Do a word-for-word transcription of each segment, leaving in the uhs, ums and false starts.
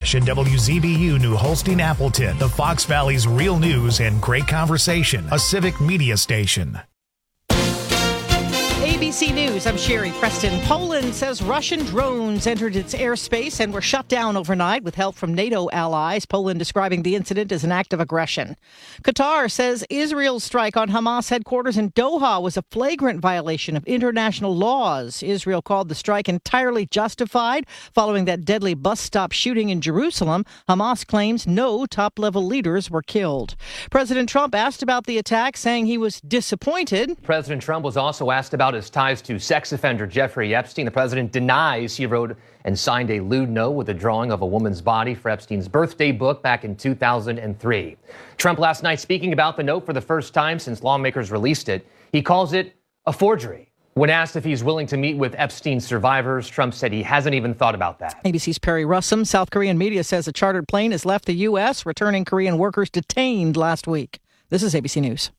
Station W Z B U New Holstein Appleton, the Fox Valley's real news and great conversation, a civic media station. A B C News, I'm Sherry Preston. Poland says Russian drones entered its airspace and were shut down overnight with help from NATO allies. Poland describing the incident as an act of aggression. Qatar says Israel's strike on Hamas headquarters in Doha was a flagrant violation of international laws. Israel called the strike entirely justified following that deadly bus stop shooting in Jerusalem. Hamas claims no top-level leaders were killed. President Trump asked about the attack, saying he was disappointed. President Trump was also asked about his ties to sex offender Jeffrey Epstein. The president denies he wrote and signed a lewd note with a drawing of a woman's body for Epstein's birthday book back in two thousand three. Trump last night speaking about the note for the first time since lawmakers released it. He calls it a forgery. When asked if he's willing to meet with Epstein's survivors, Trump said he hasn't even thought about that. A B C's Perry Russum. South Korean media says a chartered plane has left the U S, returning Korean workers detained last week. This is A B C News.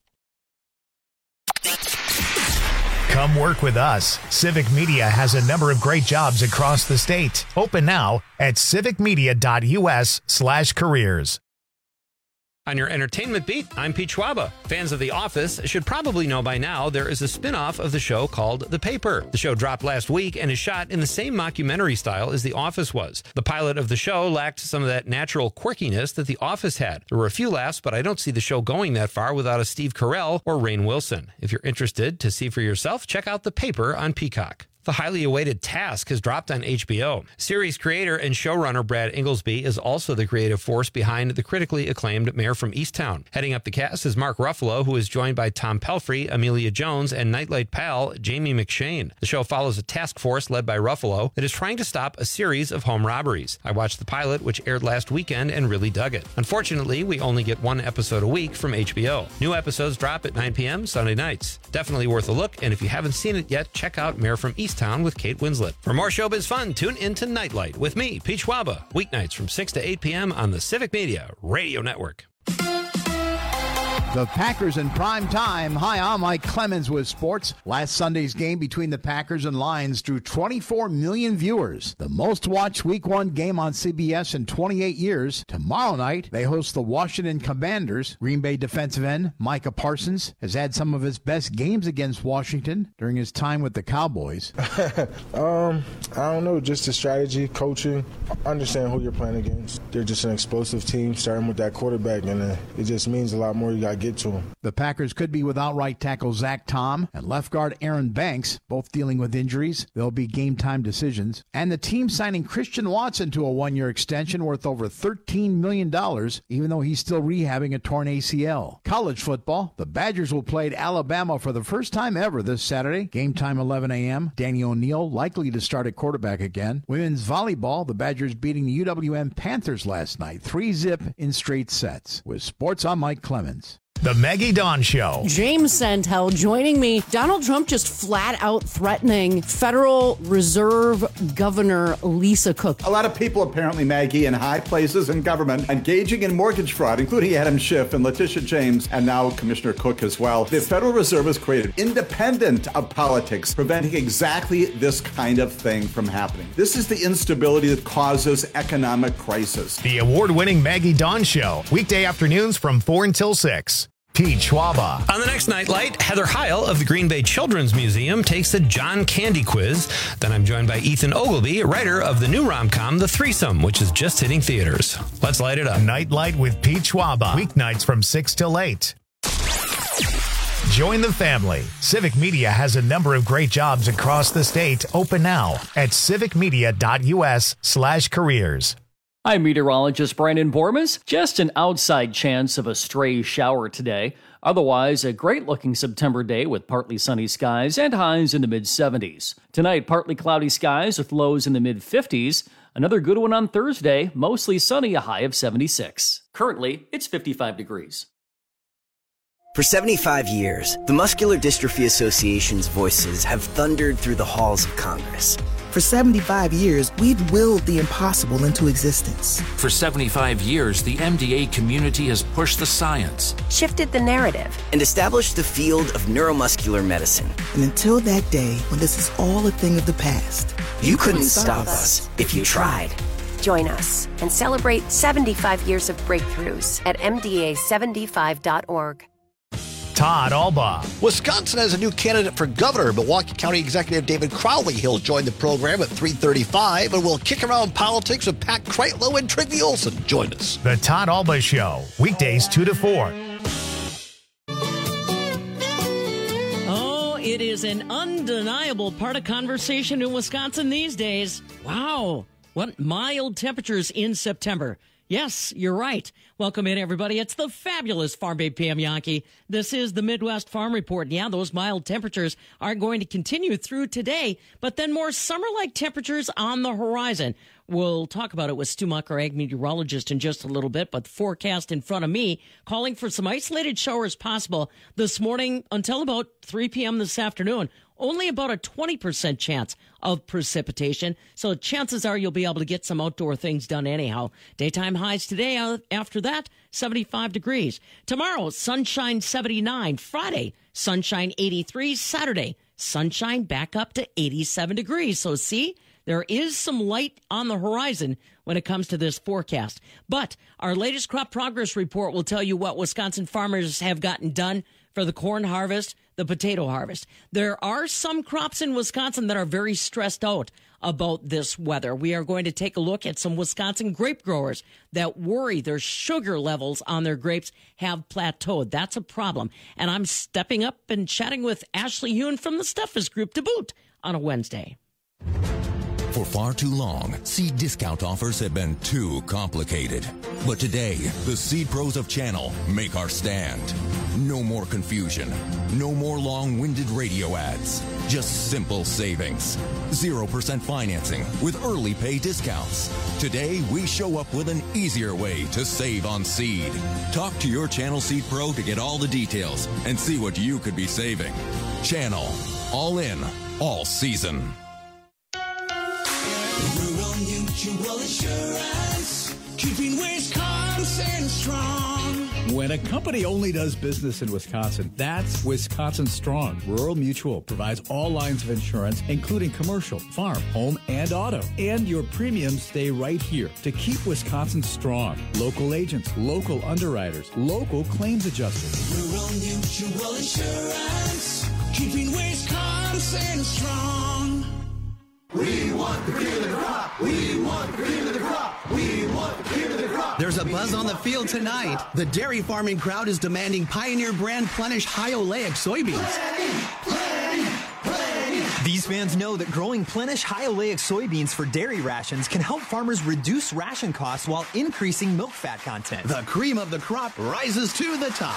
Come work with us. Civic Media has a number of great jobs across the state. Open now at civicmedia.us slash careers. On your entertainment beat, I'm Pete Schwaba. Fans of The Office should probably know by now there is a spin-off of the show called The Paper. The show dropped last week and is shot in the same mockumentary style as The Office was. The pilot of the show lacked some of that natural quirkiness that The Office had. There were a few laughs, but I don't see the show going that far without a Steve Carell or Rainn Wilson. If you're interested to see for yourself, check out The Paper on Peacock. The highly awaited Task has dropped on H B O. Series creator and showrunner Brad Inglesby is also the creative force behind the critically acclaimed Mayor from Easttown. Heading up the cast is Mark Ruffalo, who is joined by Tom Pelphrey, Amelia Jones, and Nightlight pal Jamie McShane. The show follows a task force led by Ruffalo that is trying to stop a series of home robberies. I watched the pilot, which aired last weekend, and really dug it. Unfortunately, we only get one episode a week from H B O. New episodes drop at nine p.m. Sunday nights. Definitely worth a look, and if you haven't seen it yet, check out Mayor from Easttown with Kate Winslet. For more showbiz fun, tune into Nightlight with me, Pete Schwaba, weeknights from six to eight p.m. on the Civic Media Radio Network. The Packers in prime time. Hi, I'm Mike Clemens with sports. Last Sunday's game between the Packers and Lions drew twenty-four million viewers, the most watched week one game on C B S in twenty-eight years. Tomorrow night, they host the Washington Commanders. Green Bay defensive end Micah Parsons has had some of his best games against Washington during his time with the Cowboys. um, I don't know, just the strategy, coaching, understand who you're playing against. They're just an explosive team, starting with that quarterback, and uh, it just means a lot more. You got get to him. The Packers could be without right tackle Zach Tom and left guard Aaron Banks, both dealing with injuries. There'll be game time decisions. And the team signing Christian Watson to a one-year extension worth over thirteen million dollars, even though he's still rehabbing a torn A C L. College football, the Badgers will play at Alabama for the first time ever this Saturday. Game time eleven a.m. Danny O'Neal likely to start at quarterback again. Women's volleyball, the Badgers beating the U W M Panthers last night, three zip in straight sets. With sports, I'm Mike Clemens. The Maggie Dawn Show. James Santel joining me. Donald Trump just flat out threatening Federal Reserve Governor Lisa Cook. A lot of people apparently, Maggie, in high places in government engaging in mortgage fraud, including Adam Schiff and Letitia James, and now Commissioner Cook as well. The Federal Reserve has created independent of politics, preventing exactly this kind of thing from happening. This is the instability that causes economic crisis. The award-winning Maggie Dawn Show. Weekday afternoons from four until six. Pete Schwaba. On the next Nightlight, Heather Heil of the Green Bay Children's Museum takes the John Candy quiz. Then I'm joined by Ethan Ogilvy, writer of the new rom-com, The Threesome, which is just hitting theaters. Let's light it up. Nightlight with Pete Schwaba. Weeknights from six till eight. Join the family. Civic Media has a number of great jobs across the state. Open now at civicmedia.us slash careers. I'm meteorologist Brandon Bormas. Just an outside chance of a stray shower today. Otherwise, a great-looking September day with partly sunny skies and highs in the mid-seventies. Tonight, partly cloudy skies with lows in the mid-fifties. Another good one on Thursday, mostly sunny, a high of seventy-six. Currently, it's fifty-five degrees. For seventy-five years, the Muscular Dystrophy Association's voices have thundered through the halls of Congress. For seventy-five years, we've willed the impossible into existence. For seventy-five years, the M D A community has pushed the science, shifted the narrative, and established the field of neuromuscular medicine. And until that day, when this is all a thing of the past, you couldn't stop us if you tried. Join us and celebrate seventy-five years of breakthroughs at M D A seventy-five dot org. Todd Alba. Wisconsin has a new candidate for governor. Milwaukee County Executive David Crowley. He'll join the program at three thirty-five, and we'll kick around politics with Pat Kreitlow and Trygve Olson. Join us. The Todd Alba Show, weekdays two to four. Oh, it is an undeniable part of conversation in Wisconsin these days. Wow, what mild temperatures in September. Yes, you're right. Welcome in, everybody. It's the fabulous Farm Babe Pam Yankee. This is the Midwest Farm Report. Yeah, those mild temperatures are going to continue through today, but then more summer-like temperatures on the horizon. We'll talk about it with Stu Muck, our ag meteorologist, in just a little bit, but the forecast in front of me calling for some isolated showers possible this morning until about three p.m. this afternoon. Only about a twenty percent chance of precipitation, so chances are you'll be able to get some outdoor things done anyhow. Daytime highs today, after that, seventy-five degrees. Tomorrow, sunshine seventy-nine. Friday, sunshine eighty-three. Saturday, sunshine back up to eighty-seven degrees. So see, there is some light on the horizon when it comes to this forecast. But our latest crop progress report will tell you what Wisconsin farmers have gotten done for the corn harvest, the potato harvest. There are some crops in Wisconsin that are very stressed out about this weather. We are going to take a look at some Wisconsin grape growers that worry their sugar levels on their grapes have plateaued. That's a problem. And I'm stepping up and chatting with Ashley Hewen from the Steffes Group to boot on a Wednesday. For far too long, seed discount offers have been too complicated. But today, the Seed Pros of Channel make our stand. No more confusion. No more long-winded radio ads. Just simple savings. zero percent financing with early pay discounts. Today, we show up with an easier way to save on seed. Talk to your Channel Seed Pro to get all the details and see what you could be saving. Channel. All in. All season. Rural Mutual Insurance, keeping Wisconsin strong. When a company only does business in Wisconsin, that's Wisconsin Strong. Rural Mutual provides all lines of insurance, including commercial, farm, home, and auto. And your premiums stay right here to keep Wisconsin strong. Local agents, local underwriters, local claims adjusters. Rural Mutual Insurance, keeping Wisconsin strong. We want the cream of the crop. We want the cream of the crop. We want the cream of the crop. There's a buzz on the field tonight. The dairy farming crowd is demanding Pioneer brand Plenish high oleic soybeans. Plenty, plenty, plenty. These fans know that growing Plenish high oleic soybeans for dairy rations can help farmers reduce ration costs while increasing milk fat content. The cream of the crop rises to the top.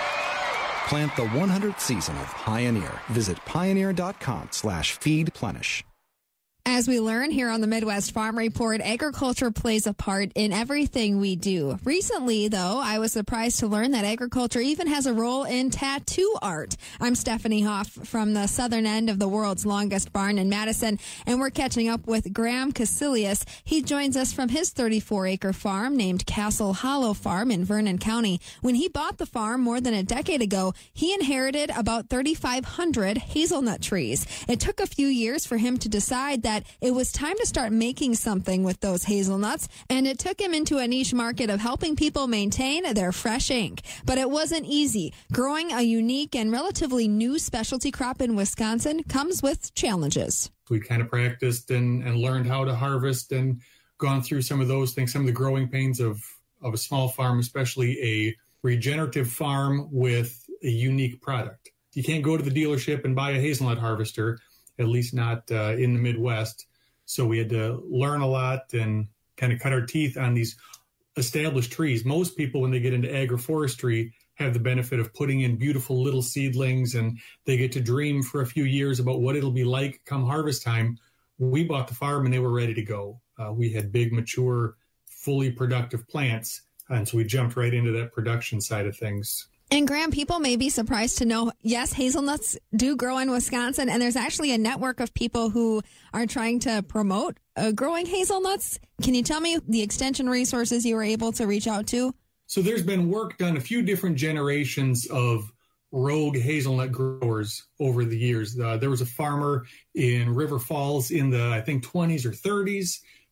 Plant the one hundredth season of Pioneer. Visit pioneer.com slash feed Plenish. As we learn here on the Midwest Farm Report, agriculture plays a part in everything we do. Recently, though, I was surprised to learn that agriculture even has a role in tattoo art. I'm Stephanie Hoff from the southern end of the world's longest barn in Madison, and we're catching up with Graham Casilius. He joins us from his thirty-four acre farm named Castle Hollow Farm in Vernon County. When he bought the farm more than a decade ago, he inherited about thirty-five hundred hazelnut trees. It took a few years for him to decide that that it was time to start making something with those hazelnuts, and it took him into a niche market of helping people maintain their fresh ink. But it wasn't easy. Growing a unique and relatively new specialty crop in Wisconsin comes with challenges. We kind of practiced and, and learned how to harvest and gone through some of those things, some of the growing pains of, of a small farm, especially a regenerative farm with a unique product. You can't go to the dealership and buy a hazelnut harvester, at least not uh, in the Midwest. So we had to learn a lot and kind of cut our teeth on these established trees. Most people, when they get into agroforestry, have the benefit of putting in beautiful little seedlings, and they get to dream for a few years about what it'll be like come harvest time. We bought the farm and they were ready to go. Uh, we had big, mature, fully productive plants. And so we jumped right into that production side of things. And Graham, people may be surprised to know, yes, hazelnuts do grow in Wisconsin, and there's actually a network of people who are trying to promote uh, growing hazelnuts. Can you tell me the extension resources you were able to reach out to? So there's been work done, a few different generations of rogue hazelnut growers over the years. Uh, there was a farmer in River Falls in the, I think, twenties or thirties.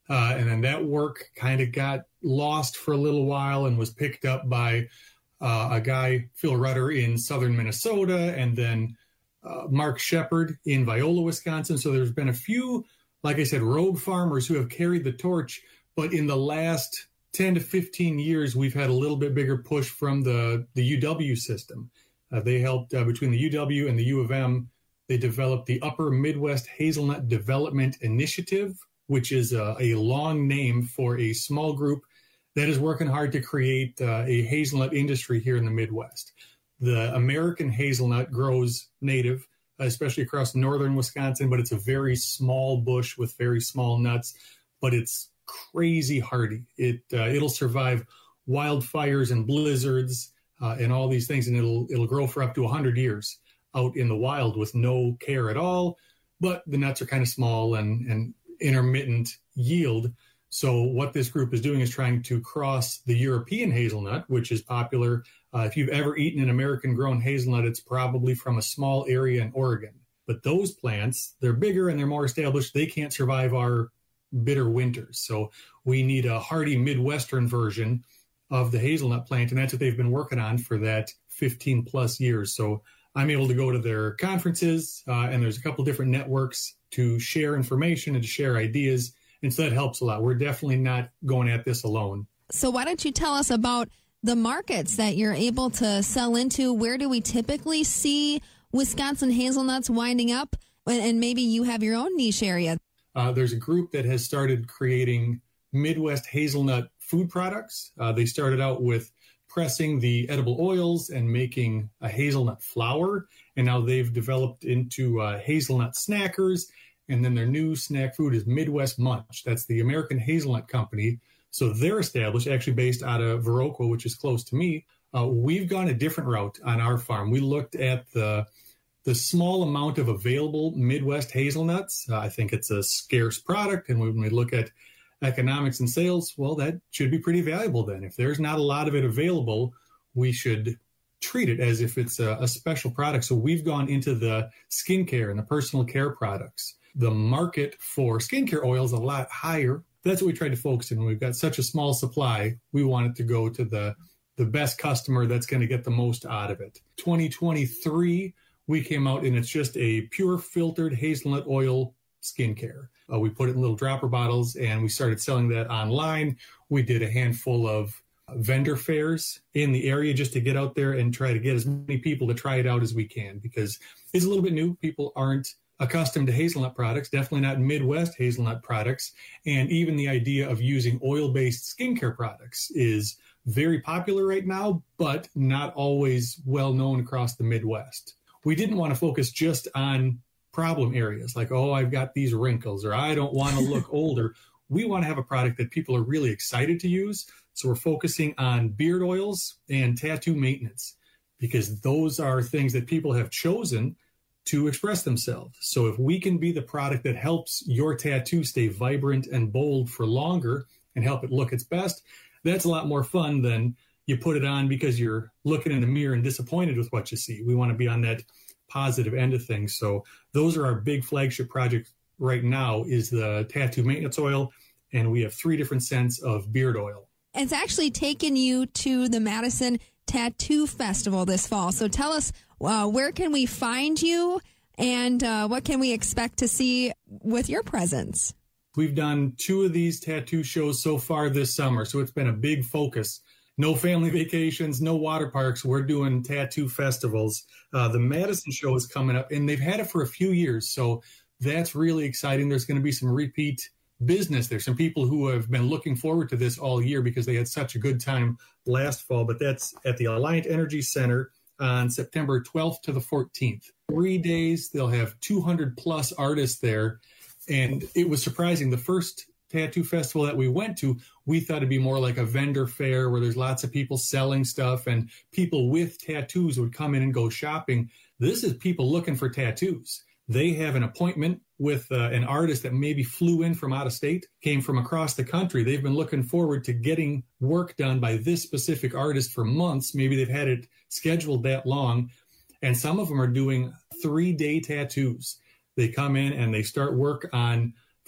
Uh, and then that work kind of got lost for a little while and was picked up by uh, a guy, Phil Rutter, in southern Minnesota, and then uh, Mark Shepard in Viola, Wisconsin. So there's been a few, like I said, rogue farmers who have carried the torch. But in the last ten to fifteen years, we've had a little bit bigger push from the, the U W system. Uh, they helped uh, between the U W and the U of M. They developed the Upper Midwest Hazelnut Development Initiative, which is a, a long name for a small group that is working hard to create uh, a hazelnut industry here in the Midwest. The American hazelnut grows native, especially across northern Wisconsin, but it's a very small bush with very small nuts, but it's crazy hardy. It, uh, it'll survive wildfires and blizzards uh, and all these things, and it'll, it'll grow for up to one hundred years out in the wild with no care at all. But the nuts are kind of small and, and intermittent yield. So what this group is doing is trying to cross the European hazelnut, which is popular. Uh, if you've ever eaten an American-grown hazelnut, it's probably from a small area in Oregon. But those plants, they're bigger and they're more established. They can't survive our bitter winters. So we need a hardy Midwestern version of the hazelnut plant, and that's what they've been working on for that fifteen plus years. So I'm able to go to their conferences, uh, and there's a couple different networks to share information and to share ideas. And so that helps a lot. We're definitely not going at this alone. So why don't you tell us about the markets that you're able to sell into? Where do we typically see Wisconsin hazelnuts winding up? And maybe you have your own niche area. Uh, there's a group that has started creating Midwest hazelnut food products. Uh, they started out with pressing the edible oils and making a hazelnut flour. And now they've developed into uh, hazelnut snackers. And then their new snack food is Midwest Munch. That's the American Hazelnut Company. So they're established, actually based out of Viroqua, which is close to me. Uh, we've gone a different route on our farm. We looked at the the small amount of available Midwest hazelnuts. Uh, I think it's a scarce product. And when we look at economics and sales, well, that should be pretty valuable then. If there's not a lot of it available, we should treat it as if it's a, a special product. So we've gone into the skincare and the personal care products. The market for skincare oil is a lot higher. That's what we tried to focus on. We've got such a small supply. We want it to go to the, the best customer that's going to get the most out of it. twenty twenty-three, we came out and it's just a pure filtered hazelnut oil skincare. Uh, we put it in little dropper bottles and we started selling that online. We did a handful of vendor fairs in the area just to get out there and try to get as many people to try it out as we can, because it's a little bit new. People aren't accustomed to hazelnut products, definitely not Midwest hazelnut products. And even the idea of using oil-based skincare products is very popular right now, but not always well known across the Midwest. We didn't want to focus just on problem areas like, oh, I've got these wrinkles, or I don't want to look older. We want to have a product that people are really excited to use. So we're focusing on beard oils and tattoo maintenance, because those are things that people have chosen to express themselves. So if we can be the product that helps your tattoo stay vibrant and bold for longer and help it look its best, that's a lot more fun than you put it on because you're looking in the mirror and disappointed with what you see. We want to be on that positive end of things. So those are our big flagship projects right now, is the tattoo maintenance oil. And we have three different scents of beard oil. It's actually taken you to the Madison Tattoo Festival this fall. So tell us, uh, where can we find you, and uh, what can we expect to see with your presence? We've done two of these tattoo shows so far this summer, so it's been a big focus. No family vacations, no water parks. We're doing tattoo festivals. Uh, the Madison show is coming up, and they've had it for a few years, so that's really exciting. There's going to be some repeat business. There's some people who have been looking forward to this all year because they had such a good time last fall, but that's at the Alliant Energy Center on September twelfth to the fourteenth. Three days, they'll have two hundred plus artists there. And it was surprising. The first tattoo festival that we went to, we thought it'd be more like a vendor fair where there's lots of people selling stuff and people with tattoos would come in and go shopping. This is people looking for tattoos. They have an appointment with uh, an artist that maybe flew in from out of state, came from across the country. They've been looking forward to getting work done by this specific artist for months. Maybe they've had it scheduled that long. And some of them are doing three-day tattoos. They come in and they start work on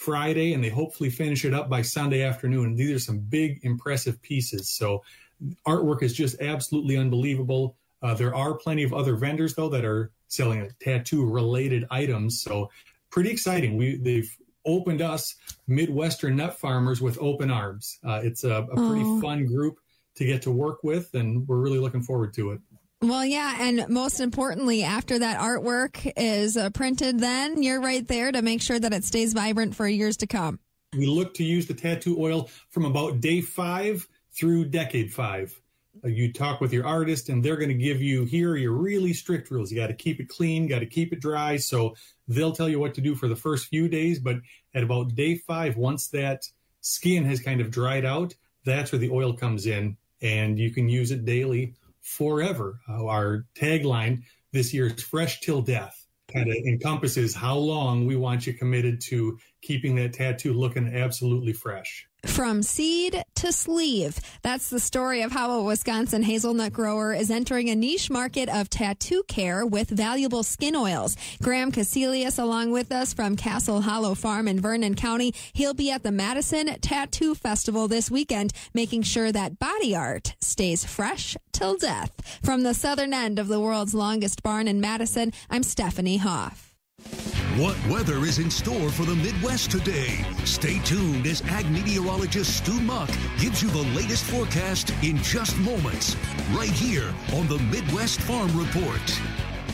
Friday, and they hopefully finish it up by Sunday afternoon. These are some big, impressive pieces. So artwork is just absolutely unbelievable. Uh, there are plenty of other vendors, though, that are selling tattoo-related items. So pretty exciting. We They've opened us Midwestern nut farmers with open arms. Uh, it's a, a pretty Oh. fun group to get to work with, and we're really looking forward to it. Well, yeah, and most importantly, after that artwork is uh, printed, then you're right there to make sure that it stays vibrant for years to come. We look to use the tattoo oil from about day five through decade five. Uh, you talk with your artist, and they're going to give you, here are your really strict rules. You got to keep it clean, got to keep it dry. So they'll tell you what to do for the first few days. But at about day five, once that skin has kind of dried out, that's where the oil comes in, and you can use it daily forever. Uh, our tagline this year is fresh till death. Kind of encompasses how long we want you committed to keeping that tattoo looking absolutely fresh. From seed to sleeve. That's the story of how a Wisconsin hazelnut grower is entering a niche market of tattoo care with valuable skin oils. Graham Casilius along with us from Castle Hollow Farm in Vernon County. He'll be at the Madison Tattoo Festival this weekend, making sure that body art stays fresh till death. From the southern end of the world's longest barn in Madison, I'm Stephanie Hoff. What weather is in store for the Midwest today? Stay tuned as ag meteorologist Stu Muck gives you the latest forecast in just moments, right here on the Midwest Farm Report.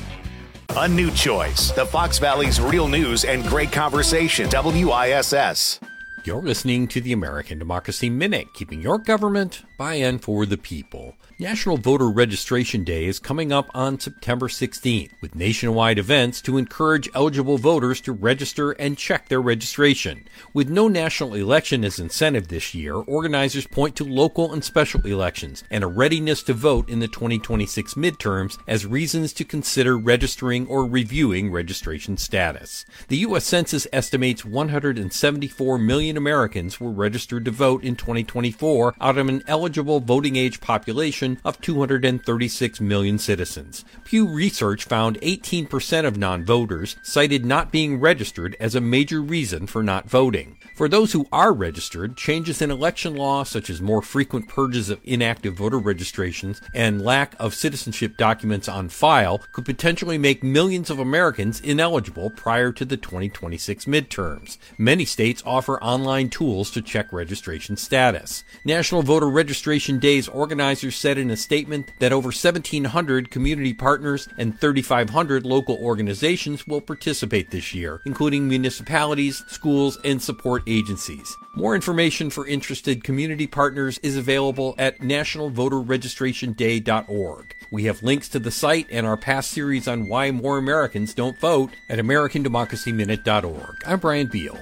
A new choice. The Fox Valley's real news and great conversation. W I S S. You're listening to the American Democracy Minute, keeping your government by and for the people. National Voter Registration Day is coming up on September sixteenth, with nationwide events to encourage eligible voters to register and check their registration. With no national election as incentive this year, organizers point to local and special elections and a readiness to vote in the twenty twenty-six midterms as reasons to consider registering or reviewing registration status. The U S Census estimates one hundred seventy-four million Americans were registered to vote in twenty twenty-four out of an eligible voting age population of two hundred thirty-six million citizens. Pew Research found eighteen percent of non-voters cited not being registered as a major reason for not voting. For those who are registered, changes in election law such as more frequent purges of inactive voter registrations and lack of citizenship documents on file could potentially make millions of Americans ineligible prior to the twenty twenty-six midterms. Many states offer online tools to check registration status. National Voter Registration Day's organizers said in a statement that over seventeen hundred community partners and thirty-five hundred local organizations will participate this year, including municipalities, schools, and support agencies. More information for interested community partners is available at national voter registration day dot org. We have links to the site and our past series on why more Americans don't vote at american democracy minute dot org. I'm Brian Beal.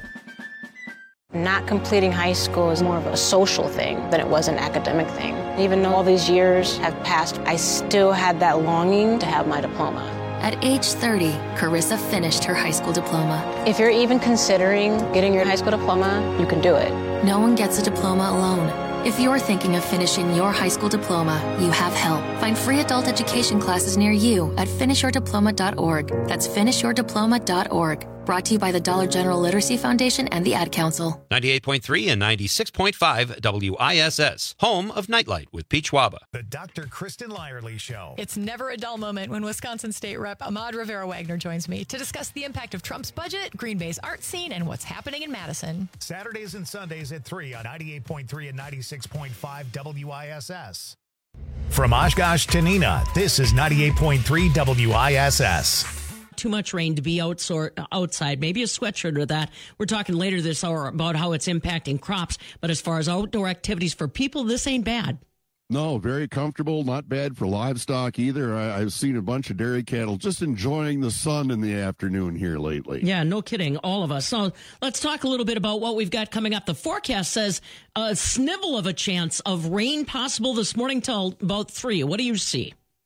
Not completing high school is more of a social thing than it was an academic thing. Even though all these years have passed, I still had that longing to have my diploma. At age thirty, Carissa finished her high school diploma. If you're even considering getting your high school diploma, you can do it. No one gets a diploma alone. If you're thinking of finishing your high school diploma, you have help. Find free adult education classes near you at finish your diploma dot org. That's finish your diploma dot org. Brought to you by the Dollar General Literacy Foundation and the Ad Council. ninety-eight point three and ninety-six point five W I S S, home of Nightlight with Pete Schwaba. The Doctor Kristen Lyerly Show. It's never a dull moment when Wisconsin State Rep Ahmad Rivera-Wagner joins me to discuss the impact of Trump's budget, Green Bay's art scene, and what's happening in Madison. Saturdays and Sundays at three on ninety-eight point three and ninety-six point five W I S S. From Oshkosh to Neenah, this is ninety-eight point three W I S S. Too much rain to be outside. Maybe a sweatshirt or that. We're talking later this hour about how it's impacting crops. But as far as outdoor activities for people, this ain't bad. No, very comfortable. Not bad for livestock either. I, I've seen a bunch of dairy cattle just enjoying the sun in the afternoon here lately. Yeah, no kidding. All of us. So let's talk a little bit about what we've got coming up. The forecast says a snivel of a chance of rain possible this morning till about three. What do you see?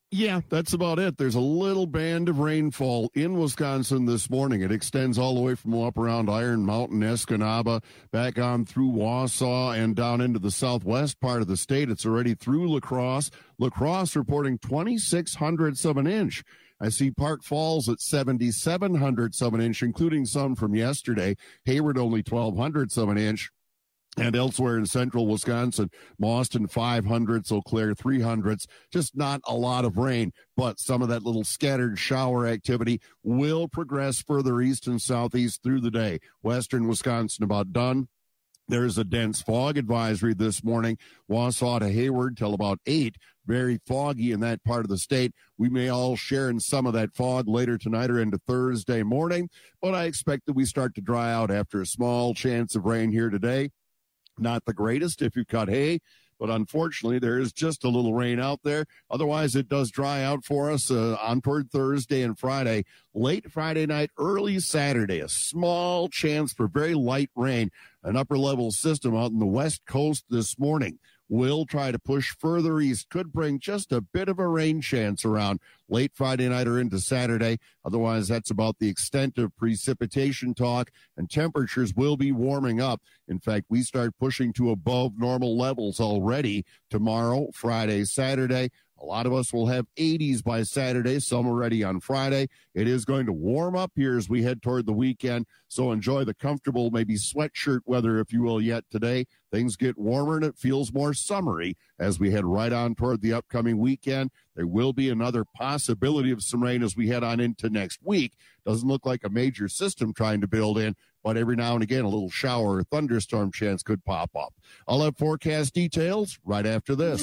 Yeah, that's about it. There's a little band of rainfall in Wisconsin this morning. It extends all the way from up around Iron Mountain, Escanaba, back on through Wausau and down into the southwest part of the state. It's already through La Crosse. La Crosse reporting twenty-six hundredths of an inch. I see Park Falls at seventy-seven hundredths of an inch, including some from yesterday. Hayward only twelve hundredths of an inch. And elsewhere in central Wisconsin, Mauston five hundredths, Eau Claire three hundredths. Just not a lot of rain, but some of that little scattered shower activity will progress further east and southeast through the day. Western Wisconsin about done. There's a dense fog advisory this morning, Wausau to Hayward till about eight. Very foggy in that part of the state. We may all share in some of that fog later tonight or into Thursday morning, but I expect that we start to dry out after a small chance of rain here today. Not the greatest if you cut hay, but unfortunately there is just a little rain out there. Otherwise, it does dry out for us uh, on toward Thursday and Friday. Late Friday night, early Saturday, a small chance for very light rain. An upper-level system out in the west coast this morning will try to push further east, could bring just a bit of a rain chance around late Friday night or into Saturday. Otherwise, that's about the extent of precipitation talk, and temperatures will be warming up. In fact, we start pushing to above normal levels already tomorrow, Friday, Saturday. A lot of us will have eighties by Saturday, some already on Friday. It is going to warm up here as we head toward the weekend, so enjoy the comfortable, maybe sweatshirt weather, if you will, yet today. Things get warmer and it feels more summery as we head right on toward the upcoming weekend. There will be another possibility of some rain as we head on into next week. Doesn't look like a major system trying to build in, but every now and again, a little shower or thunderstorm chance could pop up. I'll have forecast details right after this.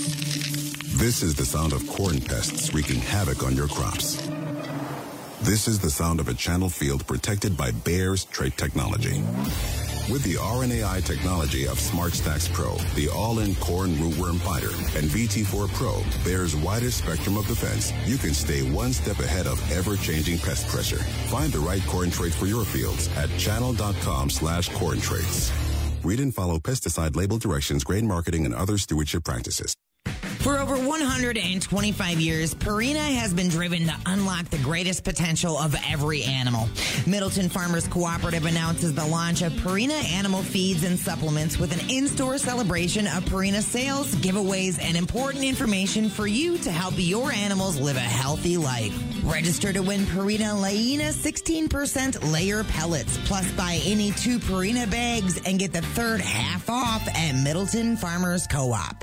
This is the sound of corn pests wreaking havoc on your crops. This is the sound of a channel field protected by Bayer's trait technology. With the R N A I technology of SmartStax Pro, the all-in corn rootworm fighter, and V T four Pro, Bayer's widest spectrum of defense, you can stay one step ahead of ever-changing pest pressure. Find the right corn trait for your fields at channel.com slash corn traits. Read and follow pesticide label directions, grain marketing, and other stewardship practices. For over one hundred twenty-five years, Purina has been driven to unlock the greatest potential of every animal. Middleton Farmers Cooperative announces the launch of Purina Animal Feeds and Supplements with an in-store celebration of Purina sales, giveaways, and important information for you to help your animals live a healthy life. Register to win Purina Laina sixteen percent layer pellets, plus buy any two Purina bags and get the third half off at Middleton Farmers Co-op.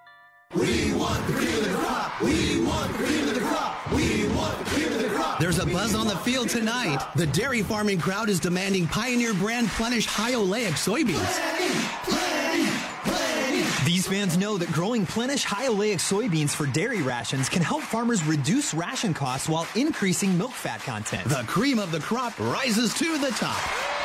We want the cream of the crop. We want the cream of the crop. We want the cream of the crop. There's a buzz on the field tonight. The dairy farming crowd is demanding Pioneer brand Plenish high oleic soybeans. Plenty, plenty, plenty. These fans know that growing Plenish high oleic soybeans for dairy rations can help farmers reduce ration costs while increasing milk fat content. The cream of the crop rises to the top.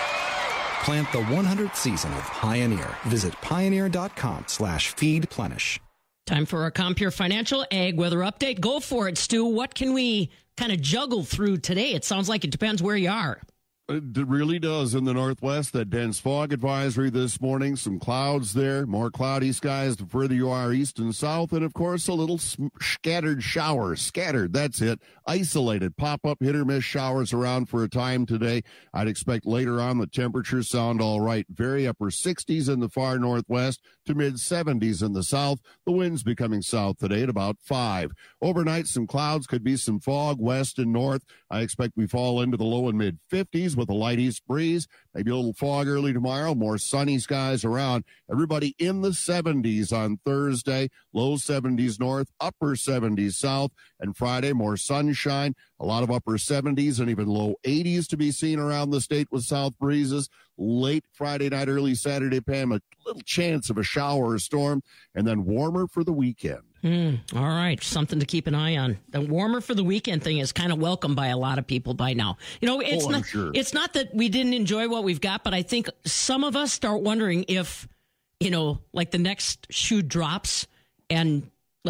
Plant the one hundredth season of Pioneer. Visit pioneer.com slash feed plenish. Time for our Compure Financial Ag Weather Update. Go for it, Stu. What can we kind of juggle through today? It sounds like it depends where you are. It really does in the northwest. That dense fog advisory this morning. Some clouds there. More cloudy skies the further you are east and south. And, of course, a little scattered shower. Scattered, that's it. Isolated pop-up hit-or-miss showers around for a time today. I'd expect later on the temperatures sound all right. Very upper sixties in the far northwest to mid-seventies in the south. The wind's becoming south today at about five. Overnight, some clouds. Could be some fog west and north. I expect we fall into the low and mid-fifties with a light east breeze. Maybe a little fog early tomorrow. More sunny skies around. Everybody in the seventies on Thursday. Low seventies north, upper seventies south. And Friday, more sunshine. A lot of upper seventies and even low eighties to be seen around the state with south breezes. Late Friday night, early Saturday, Pam, a little chance of a shower or storm. And then warmer for the weekend. Mm, all right. Something to keep an eye on. The warmer for the weekend thing is kind of welcome by a lot of people by now. You know, it's oh, not, sure. it's not that we didn't enjoy what we've got, but I think some of us start wondering if, you know, like the next shoe drops and like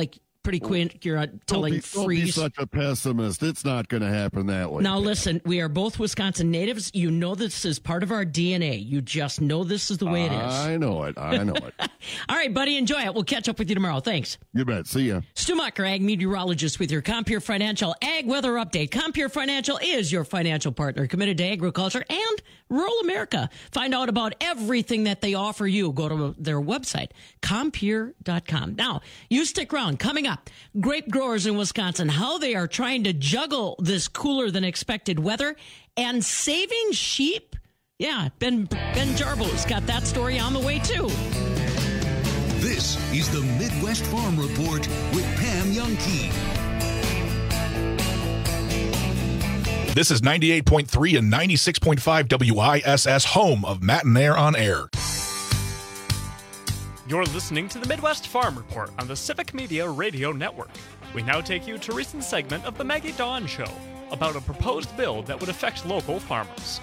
pretty quick. You're uh, telling don't be, don't freeze. be such a pessimist. It's not going to happen that way. Now, listen, we are both Wisconsin natives. You know this is part of our D N A. You just know this is the way it is. I know it. I know it. All right, buddy, enjoy it. We'll catch up with you tomorrow. Thanks. You bet. See ya. Stu Mucker, ag meteorologist with your Compeer Financial Ag Weather Update. Compeer Financial is your financial partner committed to agriculture and rural America. Find out about everything that they offer you. Go to their website, compeer dot com. Now, you stick around. Coming up, grape growers in Wisconsin, how they are trying to juggle this cooler than expected weather and saving sheep. Yeah, Ben Ben Jarbo's got that story on the way, too. This is the Midwest Farm Report with Pam Youngkey. This is ninety-eight point three and ninety-six point five W I S S, home of Matt and Air on Air. You're listening to the Midwest Farm Report on the Civic Media Radio Network. We now take you to a recent segment of the Maggie Dawn Show about a proposed bill that would affect local farmers.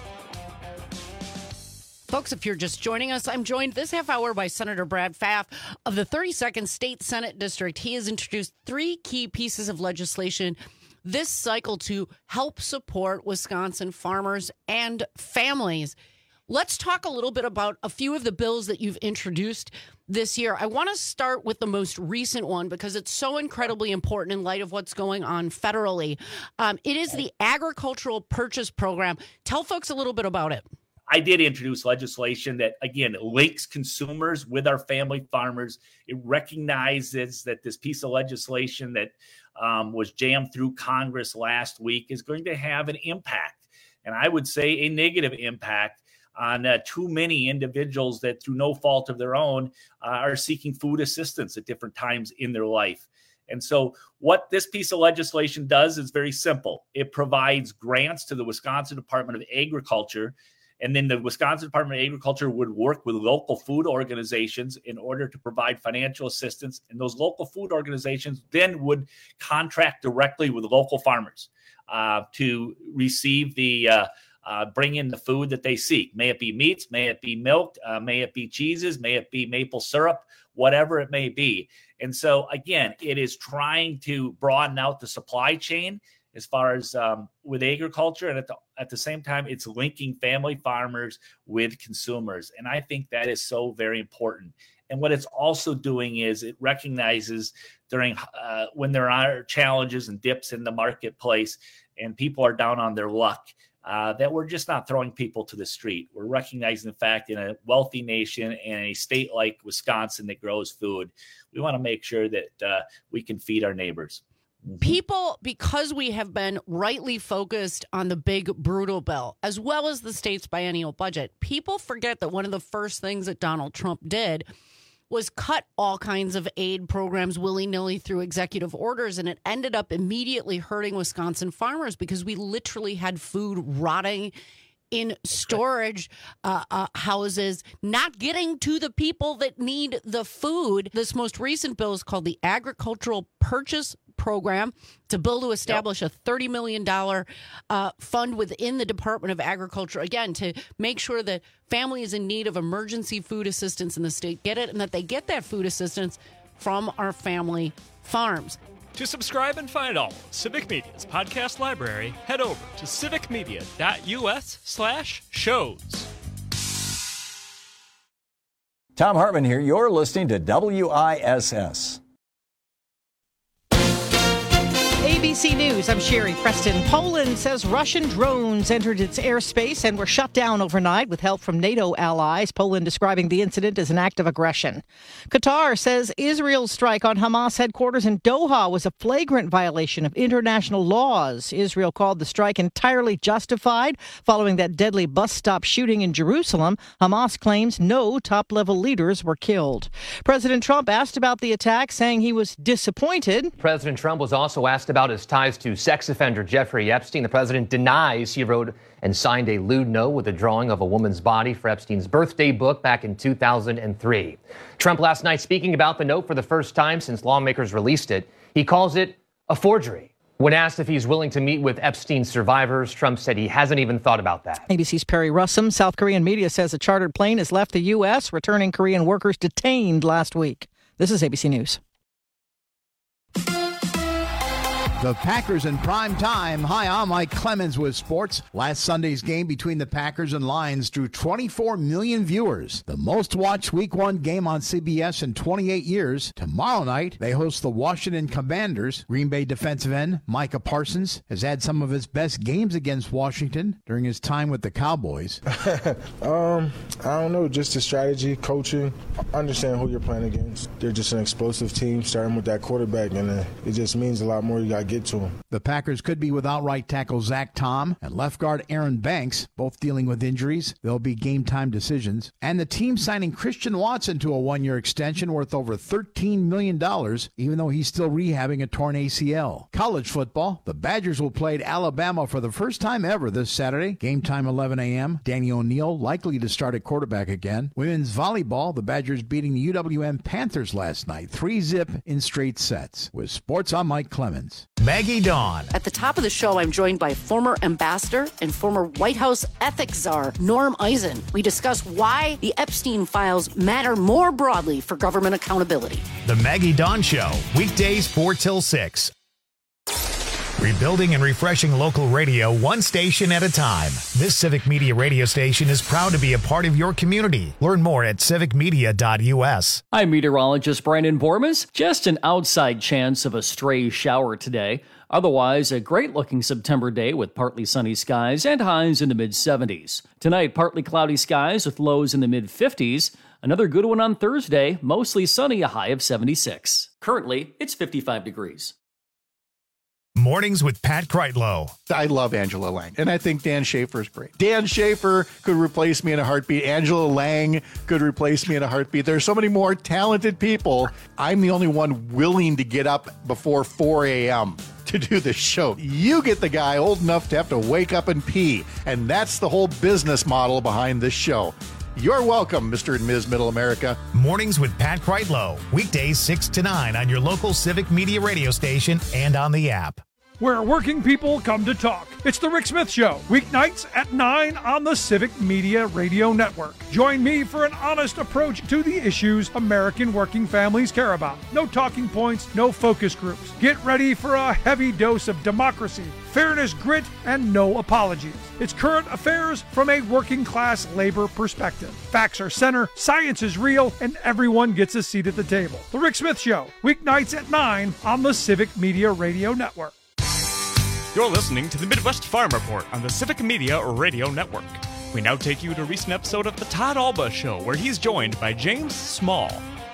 Folks, if you're just joining us, I'm joined this half hour by Senator Brad Pfaff of the thirty-second State Senate District. He has introduced three key pieces of legislation this cycle to help support Wisconsin farmers and families. Let's talk a little bit about a few of the bills that you've introduced this year. I want to start with the most recent one because it's so incredibly important in light of what's going on federally. Um, it is the Agricultural Purchase Program. Tell folks a little bit about it. I did introduce legislation that, again, links consumers with our family farmers. It recognizes that this piece of legislation that um, was jammed through Congress last week is going to have an impact, and I would say a negative impact on uh, too many individuals that, through no fault of their own, uh, are seeking food assistance at different times in their life. And so what this piece of legislation does is very simple. It provides grants to the Wisconsin Department of Agriculture. And then the Wisconsin Department of Agriculture would work with local food organizations in order to provide financial assistance. And those local food organizations then would contract directly with local farmers uh, to receive the, uh, uh, bring in the food that they seek. May it be meats, may it be milk, uh, may it be cheeses, may it be maple syrup, whatever it may be. And so, again, it is trying to broaden out the supply chain as far as um, with agriculture. And at the, at the same time, it's linking family farmers with consumers. And I think that is so very important. And what it's also doing is it recognizes during uh, when there are challenges and dips in the marketplace and people are down on their luck, uh, that we're just not throwing people to the street. We're recognizing the fact in a wealthy nation and a state like Wisconsin that grows food, we want to make sure that uh, we can feed our neighbors. People, because we have been rightly focused on the big brutal bill, as well as the state's biennial budget, people forget that one of the first things that Donald Trump did was cut all kinds of aid programs willy-nilly through executive orders, and it ended up immediately hurting Wisconsin farmers because we literally had food rotting in storage uh, uh, houses, not getting to the people that need the food. This most recent bill is called the Agricultural Purchase Program. It's a bill to establish yep. a thirty million dollars uh, fund within the Department of Agriculture, again, to make sure that families in need of emergency food assistance in the state get it, and that they get that food assistance from our family farms. To subscribe and find all of Civic Media's podcast library, head over to civicmedia.us slash shows. Tom Hartman here. You're listening to W I S S. A B C News, I'm Sherry Preston. Poland says Russian drones entered its airspace and were shut down overnight with help from NATO allies. Poland describing the incident as an act of aggression. Qatar says Israel's strike on Hamas headquarters in Doha was a flagrant violation of international laws. Israel called the strike entirely justified following that deadly bus stop shooting in Jerusalem. Hamas claims no top-level leaders were killed. President Trump asked about the attack, saying he was disappointed. President Trump was also asked about his ties to sex offender Jeffrey Epstein. The president denies he wrote and signed a lewd note with a drawing of a woman's body for Epstein's birthday book back in two thousand three. Trump last night speaking about the note for the first time since lawmakers released it. He calls it a forgery. When asked if he's willing to meet with Epstein survivors, Trump said he hasn't even thought about that. A B C's Perry Russum. South Korean media says a chartered plane has left the U S, returning Korean workers detained last week. This is A B C News. The Packers in prime time. Hi, I'm Mike Clemens with sports. Last Sunday's game between the Packers and Lions drew twenty-four million viewers, the most watched week one game on C B S in twenty-eight years. Tomorrow night, they host the Washington Commanders. Green Bay defensive end Micah Parsons has had some of his best games against Washington during his time with the Cowboys. um, I don't know, just the strategy, coaching, understand who you're playing against. They're just an explosive team, starting with that quarterback, and uh, it just means a lot more. You got to get to him. The Packers could be without right tackle Zach Tom and left guard Aaron Banks, both dealing with injuries. There'll be game time decisions. And the team signing Christian Watson to a one-year extension worth over thirteen million dollars, even though he's still rehabbing a torn A C L. College football, the Badgers will play at Alabama for the first time ever this Saturday. Game time eleven a.m. Danny O'Neal likely to start at quarterback again. Women's volleyball, the Badgers beating the U W M Panthers last night, three zip in straight sets. With sports, I'm Mike Clemens. Maggie Dawn. At the top of the show, I'm joined by former ambassador and former White House ethics czar, Norm Eisen. We discuss why the Epstein files matter more broadly for government accountability. The Maggie Dawn Show, weekdays four till six. Rebuilding and refreshing local radio one station at a time. This Civic Media radio station is proud to be a part of your community. Learn more at civic media dot u s. I'm meteorologist Brandon Bormas. Just an outside chance of a stray shower today. Otherwise, a great-looking September day with partly sunny skies and highs in the mid-seventies. Tonight, partly cloudy skies with lows in the mid-fifties. Another good one on Thursday, mostly sunny, a high of seventy-six. Currently, it's fifty-five degrees. Mornings with Pat Kreitlow. I love Angela Lang, and I think Dan Schaefer is great. Dan Schaefer could replace me in a heartbeat. Angela Lang could replace me in a heartbeat. There's so many more talented people. I'm the only one willing to get up before four a.m. to do this show. You get the guy old enough to have to wake up and pee, and that's the whole business model behind this show. You're welcome, Mister and Miz Middle America. Mornings with Pat Kreitlow. Weekdays six to nine on your local Civic Media radio station and on the app. Where working people come to talk. It's the Rick Smith Show, weeknights at nine on the Civic Media Radio Network. Join me for an honest approach to the issues American working families care about. No talking points, no focus groups. Get ready for a heavy dose of democracy, fairness, grit, and no apologies. It's current affairs from a working class labor perspective. Facts are center, science is real, and everyone gets a seat at the table. The Rick Smith Show, weeknights at nine on the Civic Media Radio Network. You're listening to the Midwest Farm Report on the Civic Media Radio Network. We now take you to a recent episode of the Todd Alba Show, where he's joined by James Small.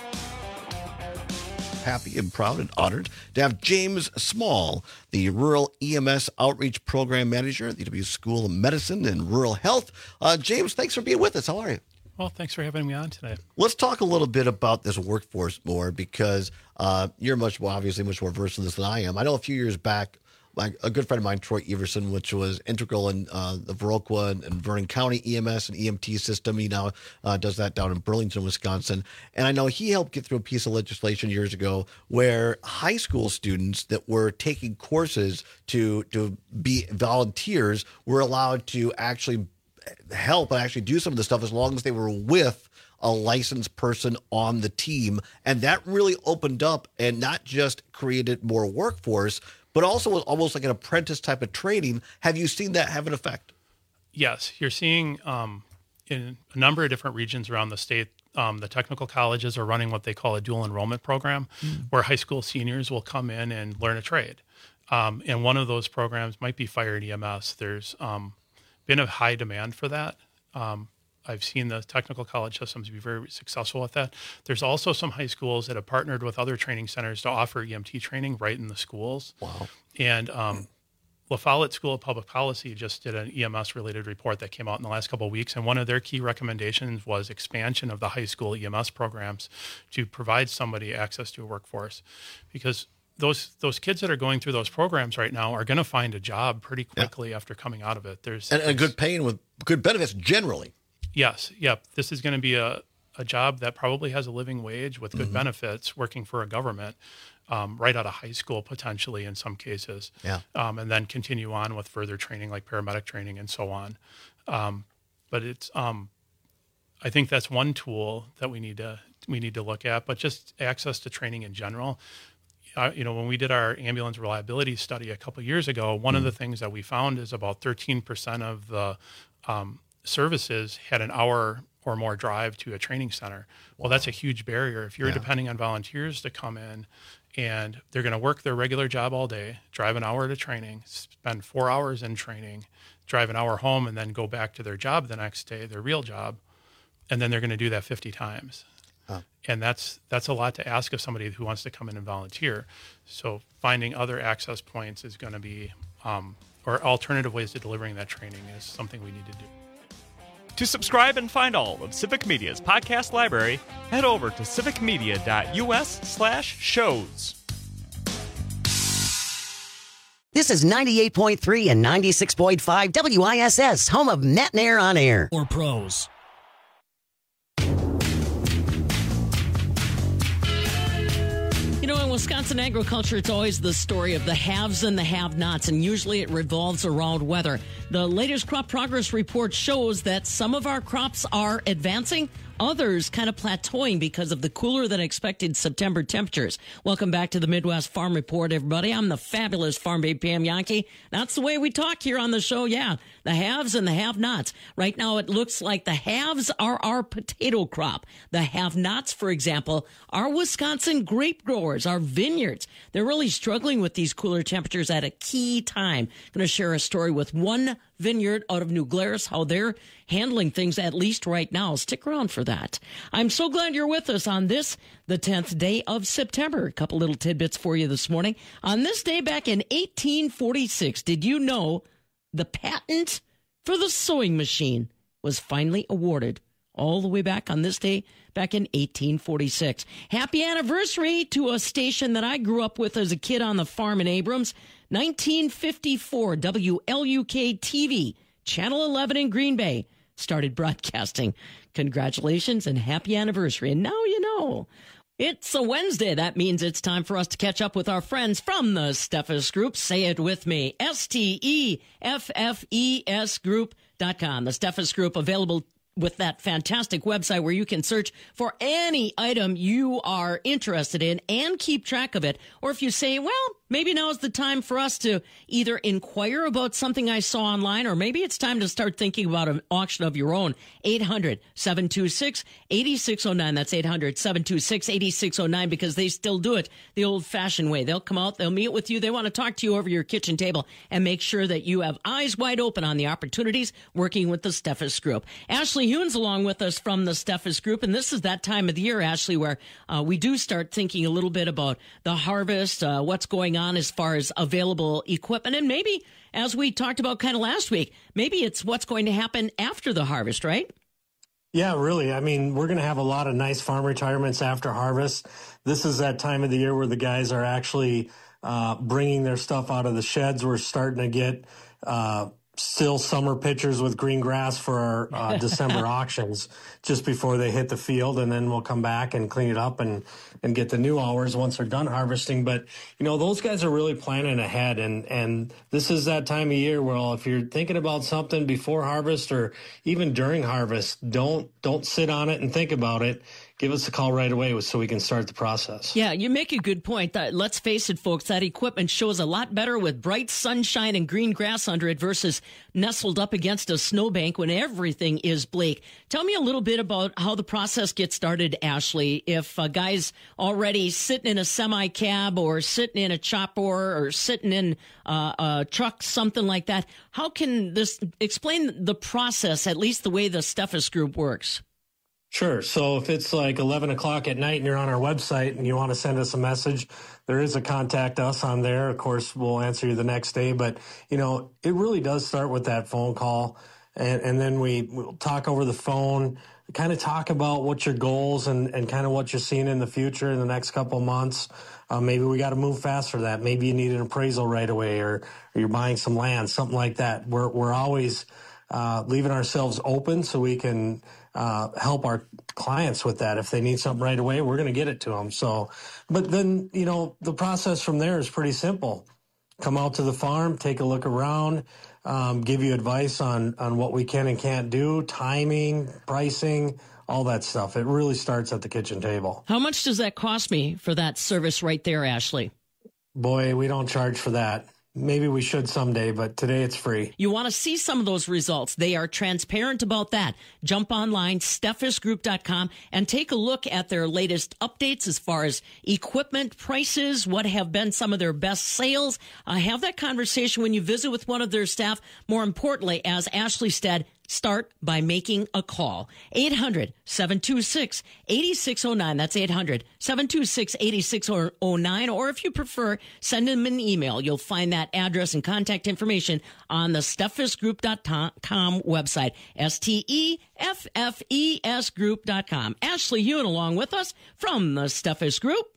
Happy and proud and honored to have James Small, the Rural E M S Outreach Program Manager at the U W School of Medicine and Rural Health. Uh, James, thanks for being with us. How are you? Well, thanks for having me on today. Let's talk a little bit about this workforce more, because uh, you're much more, obviously much more versed in this than I am. I know a few years back, like a good friend of mine, Troy Everson, which was integral in uh, the Viroqua and, and Vernon County E M S and E M T system. He now uh, does that down in Burlington, Wisconsin. And I know he helped get through a piece of legislation years ago where high school students that were taking courses to to be volunteers were allowed to actually help and actually do some of the stuff as long as they were with a licensed person on the team. And that really opened up and not just created more workforce, but also was almost like an apprentice type of training. Have you seen that have an effect? Yes, you're seeing um, in a number of different regions around the state, um, the technical colleges are running what they call a dual enrollment program, mm. where high school seniors will come in and learn a trade. Um, and one of those programs might be fire and E M S. There's um, been a high demand for that. Um, I've seen the technical college systems be very successful with that. There's also some high schools that have partnered with other training centers to offer E M T training right in the schools. Wow. And um, La Follette School of Public Policy just did an E M S-related report that came out in the last couple of weeks, and one of their key recommendations was expansion of the high school E M S programs to provide somebody access to a workforce. Because those those kids that are going through those programs right now are going to find a job pretty quickly yeah. after coming out of it. There's And a good paying with good benefits generally. Yes. Yep. This is going to be a, a job that probably has a living wage with good mm-hmm. benefits, working for a government um, right out of high school, potentially in some cases. Yeah. Um, and then continue on with further training like paramedic training and so on. Um, but it's, um, I think that's one tool that we need to, we need to look at, but just access to training in general. uh, you know, when we did our ambulance reliability study a couple of years ago, one mm. of the things that we found is about thirteen percent of the um, services had an hour or more drive to a training center. Well, wow. that's a huge barrier. If you're yeah. depending on volunteers to come in and they're going to work their regular job all day, drive an hour to training, spend four hours in training, drive an hour home, and then go back to their job the next day, their real job, and then they're going to do that fifty times. Huh. And that's that's a lot to ask of somebody who wants to come in and volunteer. So finding other access points is going to be, um, or alternative ways to delivering that training is something we need to do. To subscribe and find all of Civic Media's podcast library, head over to civicmedia.us slash shows. This is ninety-eight point three and ninety-six point five W I S S, home of Matt and Air on Air. Or pros. You know, in Wisconsin agriculture, it's always the story of the haves and the have-nots, and usually it revolves around weather. The latest crop progress report shows that some of our crops are advancing, others kind of plateauing because of the cooler than expected September temperatures. Welcome back to the Midwest Farm Report, everybody. I'm the fabulous Farm Babe Pam Yankee. That's the way we talk here on the show. Yeah, the haves and the have-nots. Right now, it looks like the haves are our potato crop. The have-nots, for example, are Wisconsin grape growers, our vineyards. They're really struggling with these cooler temperatures at a key time. I'm going to share a story with one vineyard out of New Glarus, how they're handling things, at least right now. Stick around for that. I'm so glad you're with us on this, the tenth day of September. A couple little tidbits for you this morning. On this day back in eighteen forty-six, did you know the patent for the sewing machine was finally awarded? All the way back on this day, back in eighteen forty-six. Happy anniversary to a station that I grew up with as a kid on the farm in Abrams. nineteen fifty-four, W L U K T V, Channel eleven in Green Bay, started broadcasting. Congratulations and happy anniversary. And now you know. It's a Wednesday. That means it's time for us to catch up with our friends from the Steffes Group. Say it with me. S T E F F E S group dot com. The Steffes Group, available with that fantastic website where you can search for any item you are interested in and keep track of it. Or if you say, well, maybe now is the time for us to either inquire about something I saw online, or maybe it's time to start thinking about an auction of your own. eight hundred, seven two six, eight six zero nine. That's eight hundred, seven two six, eight six zero nine, because they still do it the old-fashioned way. They'll come out, they'll meet with you, they want to talk to you over your kitchen table and make sure that you have eyes wide open on the opportunities working with the Steffes Group. Ashley Hunes along with us from the Steffes Group, and this is that time of the year, Ashley, where uh, we do start thinking a little bit about the harvest, uh, what's going on as far as available equipment, and maybe, as we talked about kind of last week, maybe it's what's going to happen after the harvest, right? Yeah, really. I mean, we're going to have a lot of nice farm retirements after harvest. This is that time of the year where the guys are actually uh, bringing their stuff out of the sheds. We're starting to get uh, still summer pictures with green grass for our uh, December auctions just before they hit the field, and then we'll come back and clean it up and, and get the new hours once they're done harvesting. But, you know, those guys are really planning ahead, and, and this is that time of year where, well, if you're thinking about something before harvest or even during harvest, don't don't sit on it and think about it. Give us a call right away so we can start the process. Yeah, you make a good point. That, let's face it, folks, that equipment shows a lot better with bright sunshine and green grass under it versus nestled up against a snowbank when everything is bleak. Tell me a little bit about how the process gets started, Ashley. If a guy's already sitting in a semi-cab or sitting in a chopper or sitting in uh, a truck, something like that, how can this explain the process, at least the way the Steffes Group works? Sure. So if it's like eleven o'clock at night and you're on our website and you want to send us a message, there is a contact us on there. Of course, we'll answer you the next day. But, you know, it really does start with that phone call. And, and then we, we'll talk over the phone, kind of talk about what your goals and, and kind of what you're seeing in the future in the next couple of months. Uh, maybe we got to move fast for that. Maybe you need an appraisal right away, or, or you're buying some land, something like that. We're, we're always uh, leaving ourselves open so we can Uh, help our clients with that. If they need something right away, we're going to get it to them. So, but then, you know, the process from there is pretty simple. Come out to the farm, take a look around, um, give you advice on, on what we can and can't do, timing, pricing, all that stuff. It really starts at the kitchen table. How much does that cost me for that service right there, Ashley? Boy, we don't charge for that. Maybe we should someday, but today it's free. You want to see some of those results. They are transparent about that. Jump online, steffes group dot com, and take a look at their latest updates as far as equipment prices, what have been some of their best sales. Uh, have that conversation when you visit with one of their staff. More importantly, as Ashley said, start by making a call. eight hundred, seven two six, eight six zero nine. That's eight hundred, seven two six, eight six zero nine. Or if you prefer, send them an email. You'll find that address and contact information on the steffes group dot com website. S T E F F E S group dot com. Ashley Hewen along with us from the Steffes Group.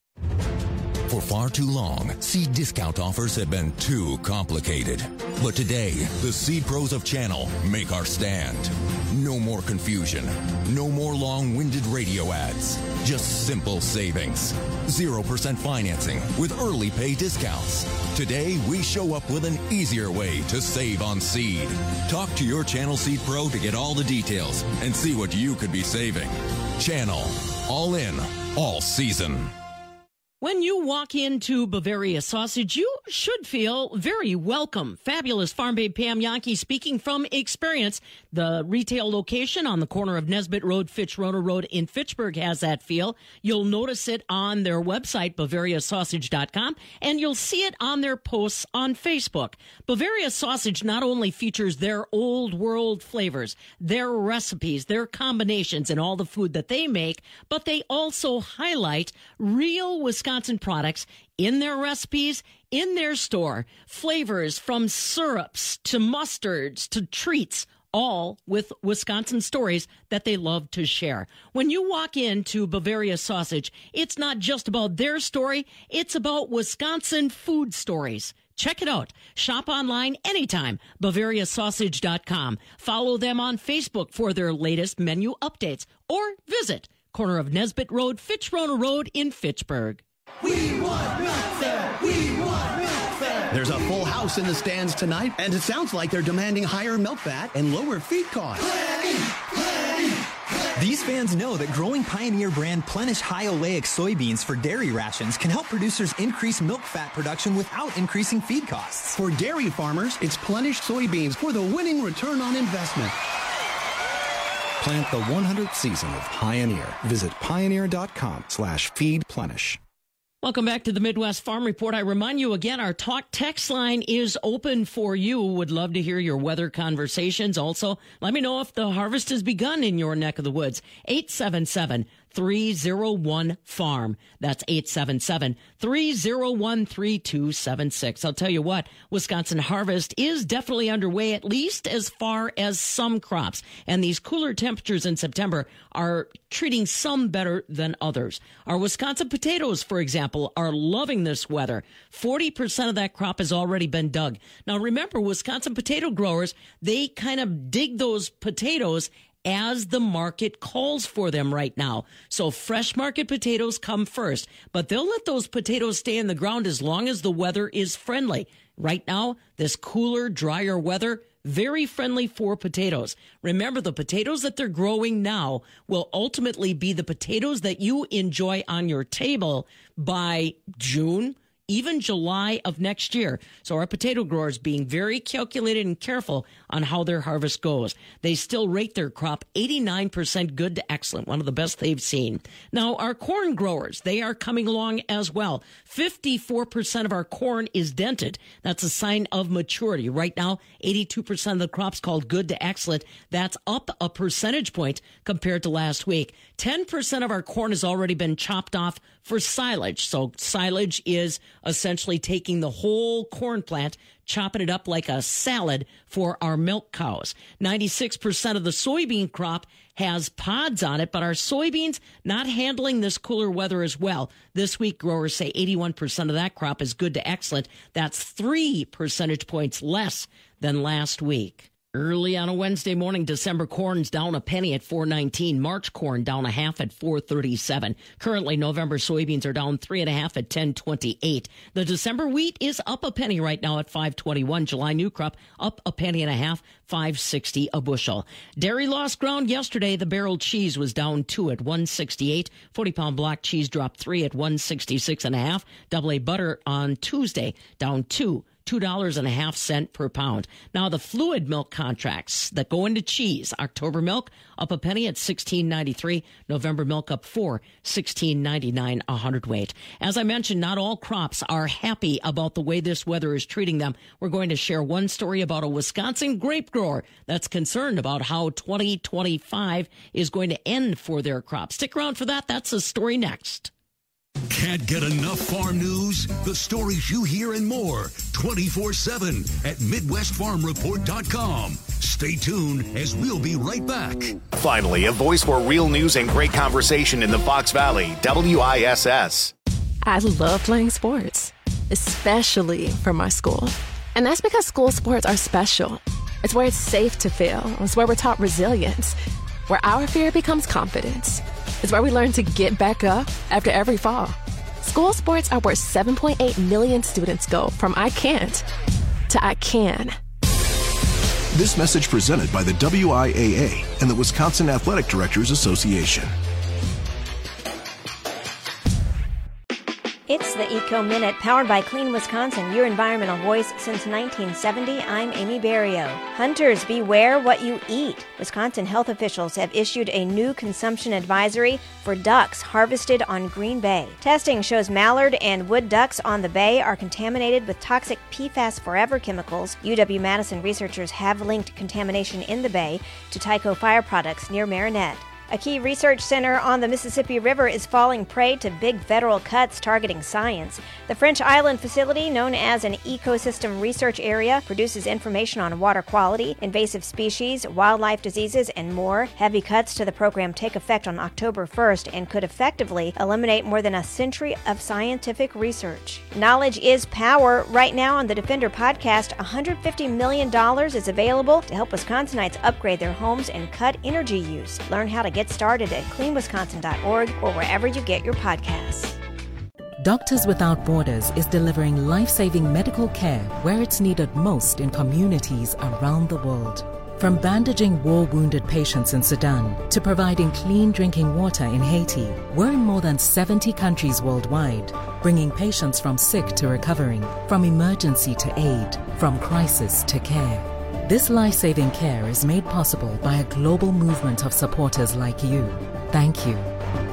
For far too long, seed discount offers have been too complicated. But today, the Seed Pros of Channel make our stand. No more confusion. No more long-winded radio ads. Just simple savings. zero percent financing with early pay discounts. Today, we show up with an easier way to save on seed. Talk to your Channel Seed Pro to get all the details and see what you could be saving. Channel. All in. All season. When you walk into Bavaria Sausage, you should feel very welcome. Fabulous farm babe Pam Yankee speaking from experience. The retail location on the corner of Nesbitt Road, Fitch-Roner Road in Fitchburg has that feel. You'll notice it on their website, bavaria sausage dot com, and you'll see it on their posts on Facebook. Bavaria Sausage not only features their old world flavors, their recipes, their combinations, and all the food that they make, but they also highlight real Wisconsin products in their recipes, in their store. Flavors from syrups to mustards to treats, all with Wisconsin stories that they love to share. When you walk into Bavaria Sausage, it's not just about their story, it's about Wisconsin food stories. Check it out. Shop online anytime, bavaria sausage dot com. Follow them on Facebook for their latest menu updates, or visit corner of Nesbitt Road, Fitch-Roner Road in Fitchburg. We want milk fat! We want milk fat! There's a full house in the stands tonight, and it sounds like they're demanding higher milk fat and lower feed costs. Plenty, plenty, plenty. These fans know that growing Pioneer brand Plenish high oleic soybeans for dairy rations can help producers increase milk fat production without increasing feed costs. For dairy farmers, it's Plenish soybeans for the winning return on investment. Plant the one hundredth season of Pioneer. Visit pioneer dot com slash feed plenish. Welcome back to the Midwest Farm Report. I remind you again, our talk text line is open for you. Would love to hear your weather conversations. Also, let me know if the harvest has begun in your neck of the woods. eight seven seven, three oh one, farm. That's eight seven seven, three oh one, three two seven six. I'll tell you what, Wisconsin harvest is definitely underway, at least as far as some crops. And these cooler temperatures in September are treating some better than others. Our Wisconsin potatoes, for example, are loving this weather. forty percent of that crop has already been dug. Now, remember, Wisconsin potato growers, they kind of dig those potatoes as the market calls for them right now. So fresh market potatoes come first, but they'll let those potatoes stay in the ground as long as the weather is friendly. Right now, this cooler, drier weather, very friendly for potatoes. Remember, the potatoes that they're growing now will ultimately be the potatoes that you enjoy on your table by June, even July of next year. So our potato growers being very calculated and careful on how their harvest goes. They still rate their crop eighty-nine percent good to excellent, one of the best they've seen. Now, our corn growers, they are coming along as well. fifty-four percent of our corn is dented. That's a sign of maturity. Right now, eighty-two percent of the crop's called good to excellent. That's up a percentage point compared to last week. ten percent of our corn has already been chopped off for silage. So silage is essentially taking the whole corn plant, chopping it up like a salad for our milk cows. ninety-six percent of the soybean crop has pods on it, but our soybeans not handling this cooler weather as well. This week, growers say eighty-one percent of that crop is good to excellent. That's three percentage points less than last week. Early on a Wednesday morning, December corn's down a penny at four nineteen. March corn down a half at four thirty-seven. Currently, November soybeans are down three and a half at ten twenty-eight. The December wheat is up a penny right now at five twenty-one. July new crop up a penny and a half, five sixty a bushel. Dairy lost ground yesterday. The barrel cheese was down two at one sixty-eight. forty pound block cheese dropped three at one sixty-six and a half. Double A butter on Tuesday down two. two dollars and a half cent per pound. Now the fluid milk contracts that go into cheese. October milk up a penny at sixteen ninety-three. November milk up four, sixteen ninety-nine a hundredweight. As I mentioned, not all crops are happy about the way this weather is treating them. We're going to share one story about a Wisconsin grape grower that's concerned about how twenty twenty-five is going to end for their crops. Stick around for that. That's the story next. Can't get enough farm news? The stories you hear and more twenty-four seven at Midwest Farm Report dot com. Stay tuned as we'll be right back. Finally, a voice for real news and great conversation in the Fox Valley, W I S S. I love playing sports, especially for my school. And that's because school sports are special. It's where it's safe to fail. It's where we're taught resilience, where our fear becomes confidence. It's where we learn to get back up after every fall. School sports are where seven point eight million students go from I can't to I can. This message presented by the W I A A and the Wisconsin Athletic Directors Association. It's the Eco Minute, powered by Clean Wisconsin, your environmental voice since nineteen seventy. I'm Amy Barrio. Hunters, beware what you eat. Wisconsin health officials have issued a new consumption advisory for ducks harvested on Green Bay. Testing shows mallard and wood ducks on the bay are contaminated with toxic P FAS Forever chemicals. U W-Madison researchers have linked contamination in the bay to Tyco Fire Products near Marinette. A key research center on the Mississippi River is falling prey to big federal cuts targeting science. The French Island facility, known as an ecosystem research area, produces information on water quality, invasive species, wildlife diseases, and more. Heavy cuts to the program take effect on October first and could effectively eliminate more than a century of scientific research. Knowledge is power. Right now on the Defender podcast, one hundred fifty million dollars is available to help Wisconsinites upgrade their homes and cut energy use. Learn how to get started at clean wisconsin dot org or wherever you get your podcasts. Doctors Without Borders is delivering life-saving medical care where it's needed most in communities around the world. From bandaging war-wounded patients in Sudan to providing clean drinking water in Haiti, we're in more than seventy countries worldwide, bringing patients from sick to recovering, from emergency to aid, from crisis to care. This life-saving care is made possible by a global movement of supporters like you. Thank you.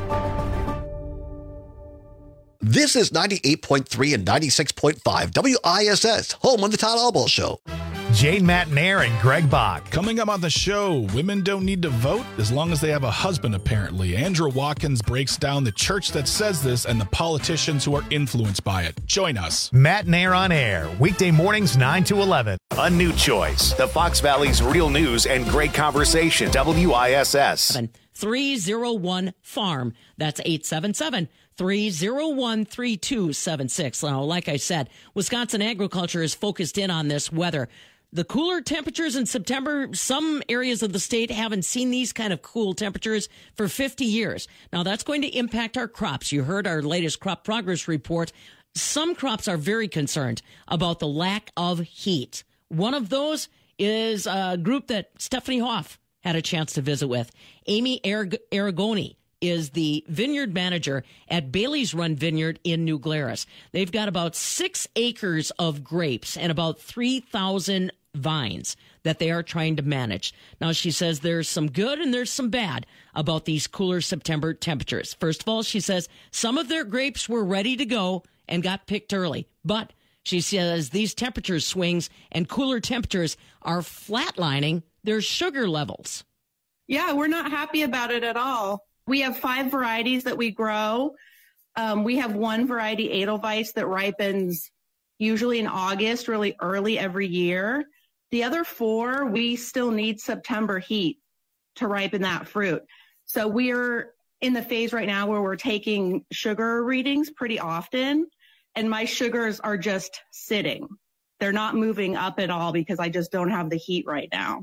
This is ninety-eight point three and ninety-six point five W I S S, home of the Todd Albaugh Show. Jane Matnair and Greg Bach. Coming up on the show, women don't need to vote as long as they have a husband, apparently. Andrew Watkins breaks down the church that says this and the politicians who are influenced by it. Join us. Matnair on air, weekday mornings nine to eleven. A new choice. The Fox Valley's real news and great conversation. W I S S. three oh one farm. That's eight seven seven, three oh one, three two seven six. Now, like I said, Wisconsin agriculture is focused in on this weather. The cooler temperatures in September, some areas of the state haven't seen these kind of cool temperatures for fifty years. Now, that's going to impact our crops. You heard our latest crop progress report. Some crops are very concerned about the lack of heat. One of those is a group that Stephanie Hoff had a chance to visit with. Amy Aragoni is the vineyard manager at Bailey's Run Vineyard in New Glarus. They've got about six acres of grapes and about three thousand vines that they are trying to manage. Now, she says there's some good and there's some bad about these cooler September temperatures. First of all, she says some of their grapes were ready to go and got picked early. But she says these temperature swings and cooler temperatures are flatlining their sugar levels. Yeah, we're not happy about it at all. We have five varieties that we grow. Um, we have one variety, Edelweiss, that ripens usually in August, really early every year. The other four, we still need September heat to ripen that fruit. So we're in the phase right now where we're taking sugar readings pretty often, and my sugars are just sitting. They're not moving up at all because I just don't have the heat right now.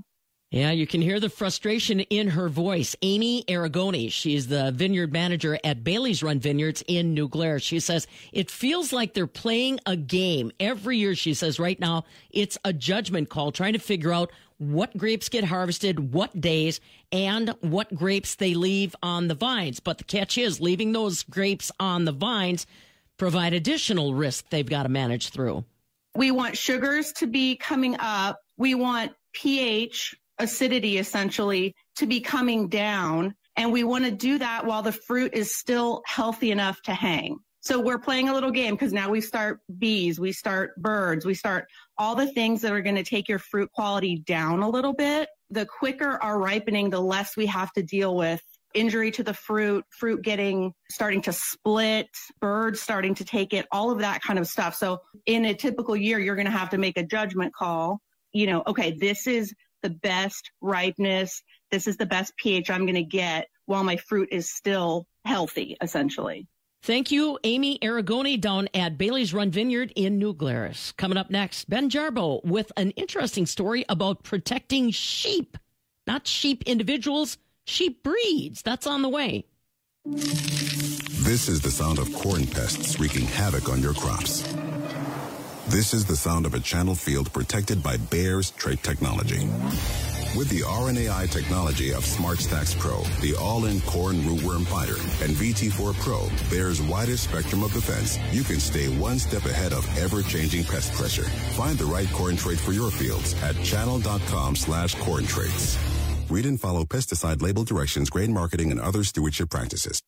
Yeah, you can hear the frustration in her voice. Amy Aragoni, she's the vineyard manager at Bailey's Run Vineyards in New Glarus. She says, it feels like they're playing a game. Every year, she says, right now, it's a judgment call, trying to figure out what grapes get harvested, what days, and what grapes they leave on the vines. But the catch is, leaving those grapes on the vines provide additional risk they've got to manage through. We want sugars to be coming up. We want pH, acidity essentially, to be coming down. And we want to do that while the fruit is still healthy enough to hang. So we're playing a little game because now we start bees, we start birds, we start all the things that are going to take your fruit quality down a little bit. The quicker our ripening, the less we have to deal with injury to the fruit, fruit getting, starting to split, birds starting to take it, all of that kind of stuff. So in a typical year, you're going to have to make a judgment call. You know, okay, this is the best ripeness. This is the best pH I'm going to get while my fruit is still healthy, essentially. Thank you, Amy Aragoni down at Bailey's Run Vineyard in New Glarus. Coming up next, Ben Jarbo with an interesting story about protecting sheep. Not sheep individuals, sheep breeds. That's on the way. This is the sound of corn pests wreaking havoc on your crops. This is the sound of a channel field protected by Bayer's trait technology. With the R N A I technology of SmartStax Pro, the all-in corn rootworm fighter, and V T four Pro, Bayer's widest spectrum of defense, you can stay one step ahead of ever-changing pest pressure. Find the right corn trait for your fields at channel.com slash corn traits. Read and follow pesticide label directions, grain marketing, and other stewardship practices.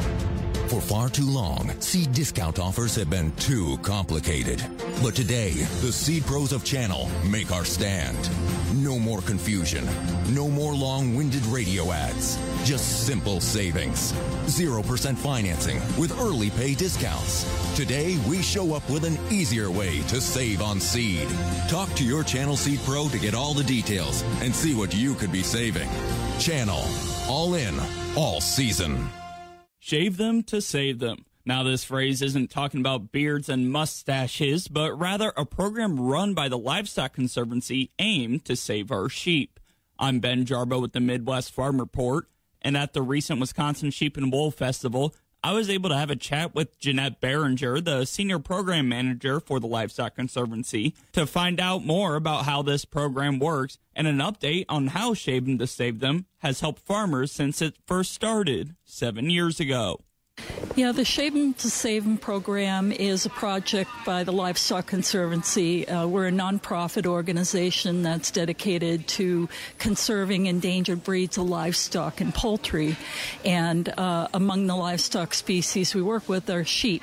For far too long, seed discount offers have been too complicated. But today, the Seed Pros of Channel make our stand. No more confusion. No more long-winded radio ads. Just simple savings. zero percent financing with early pay discounts. Today, we show up with an easier way to save on seed. Talk to your Channel Seed Pro to get all the details and see what you could be saving. Channel. All in. All season. Shave them to save them. Now, this phrase isn't talking about beards and mustaches, but rather a program run by the Livestock Conservancy aimed to save our sheep. I'm Ben Jarbo with the Midwest Farm Report, and at the recent Wisconsin Sheep and Wool Festival, I was able to have a chat with Jeanette Behringer, the Senior Program Manager for the Livestock Conservancy, to find out more about how this program works and an update on how Shave Them to Save Them has helped farmers since it first started seven years ago. Yeah, the Shave Them to Save Them program is a project by the Livestock Conservancy. Uh, we're a nonprofit organization that's dedicated to conserving endangered breeds of livestock and poultry. And uh, among the livestock species we work with are sheep.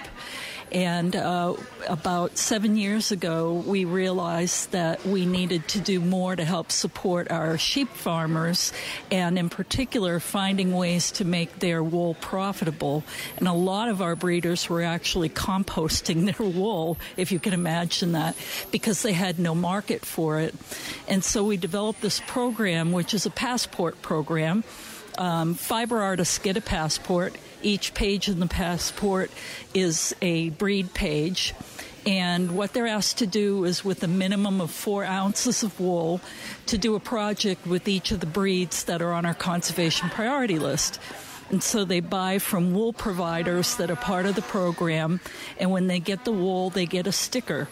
And uh, about seven years ago, we realized that we needed to do more to help support our sheep farmers, and in particular, finding ways to make their wool profitable. And a lot of our breeders were actually composting their wool, if you can imagine that, because they had no market for it. And so we developed this program, which is a passport program. Um, Fiber Artists get a passport. Each page in the passport is a breed page. And what they're asked to do is, with a minimum of four ounces of wool, to do a project with each of the breeds that are on our conservation priority list. And so they buy from wool providers that are part of the program. And when they get the wool, they get a sticker.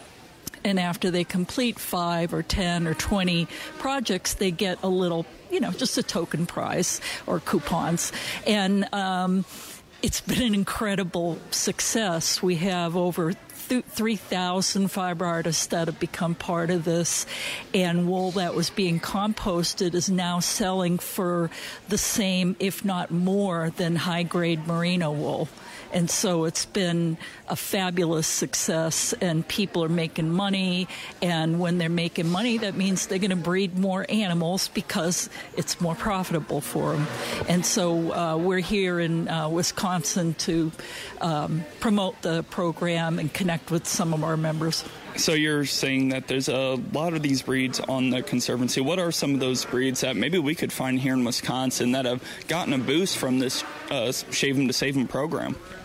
And after they complete five or ten or twenty projects, they get a little, you know, just a token prize or coupons. And um, it's been an incredible success. We have over th- three thousand fiber artists that have become part of this. And wool that was being composted is now selling for the same, if not more, than high-grade merino wool. And so it's been a fabulous success, and people are making money. And when they're making money, that means they're going to breed more animals because it's more profitable for them. And so uh, we're here in uh, Wisconsin to um, promote the program and connect with some of our members. So you're saying that there's a lot of these breeds on the Conservancy. What are some of those breeds that maybe we could find here in Wisconsin that have gotten a boost from this uh, Shave Them to Save Them program?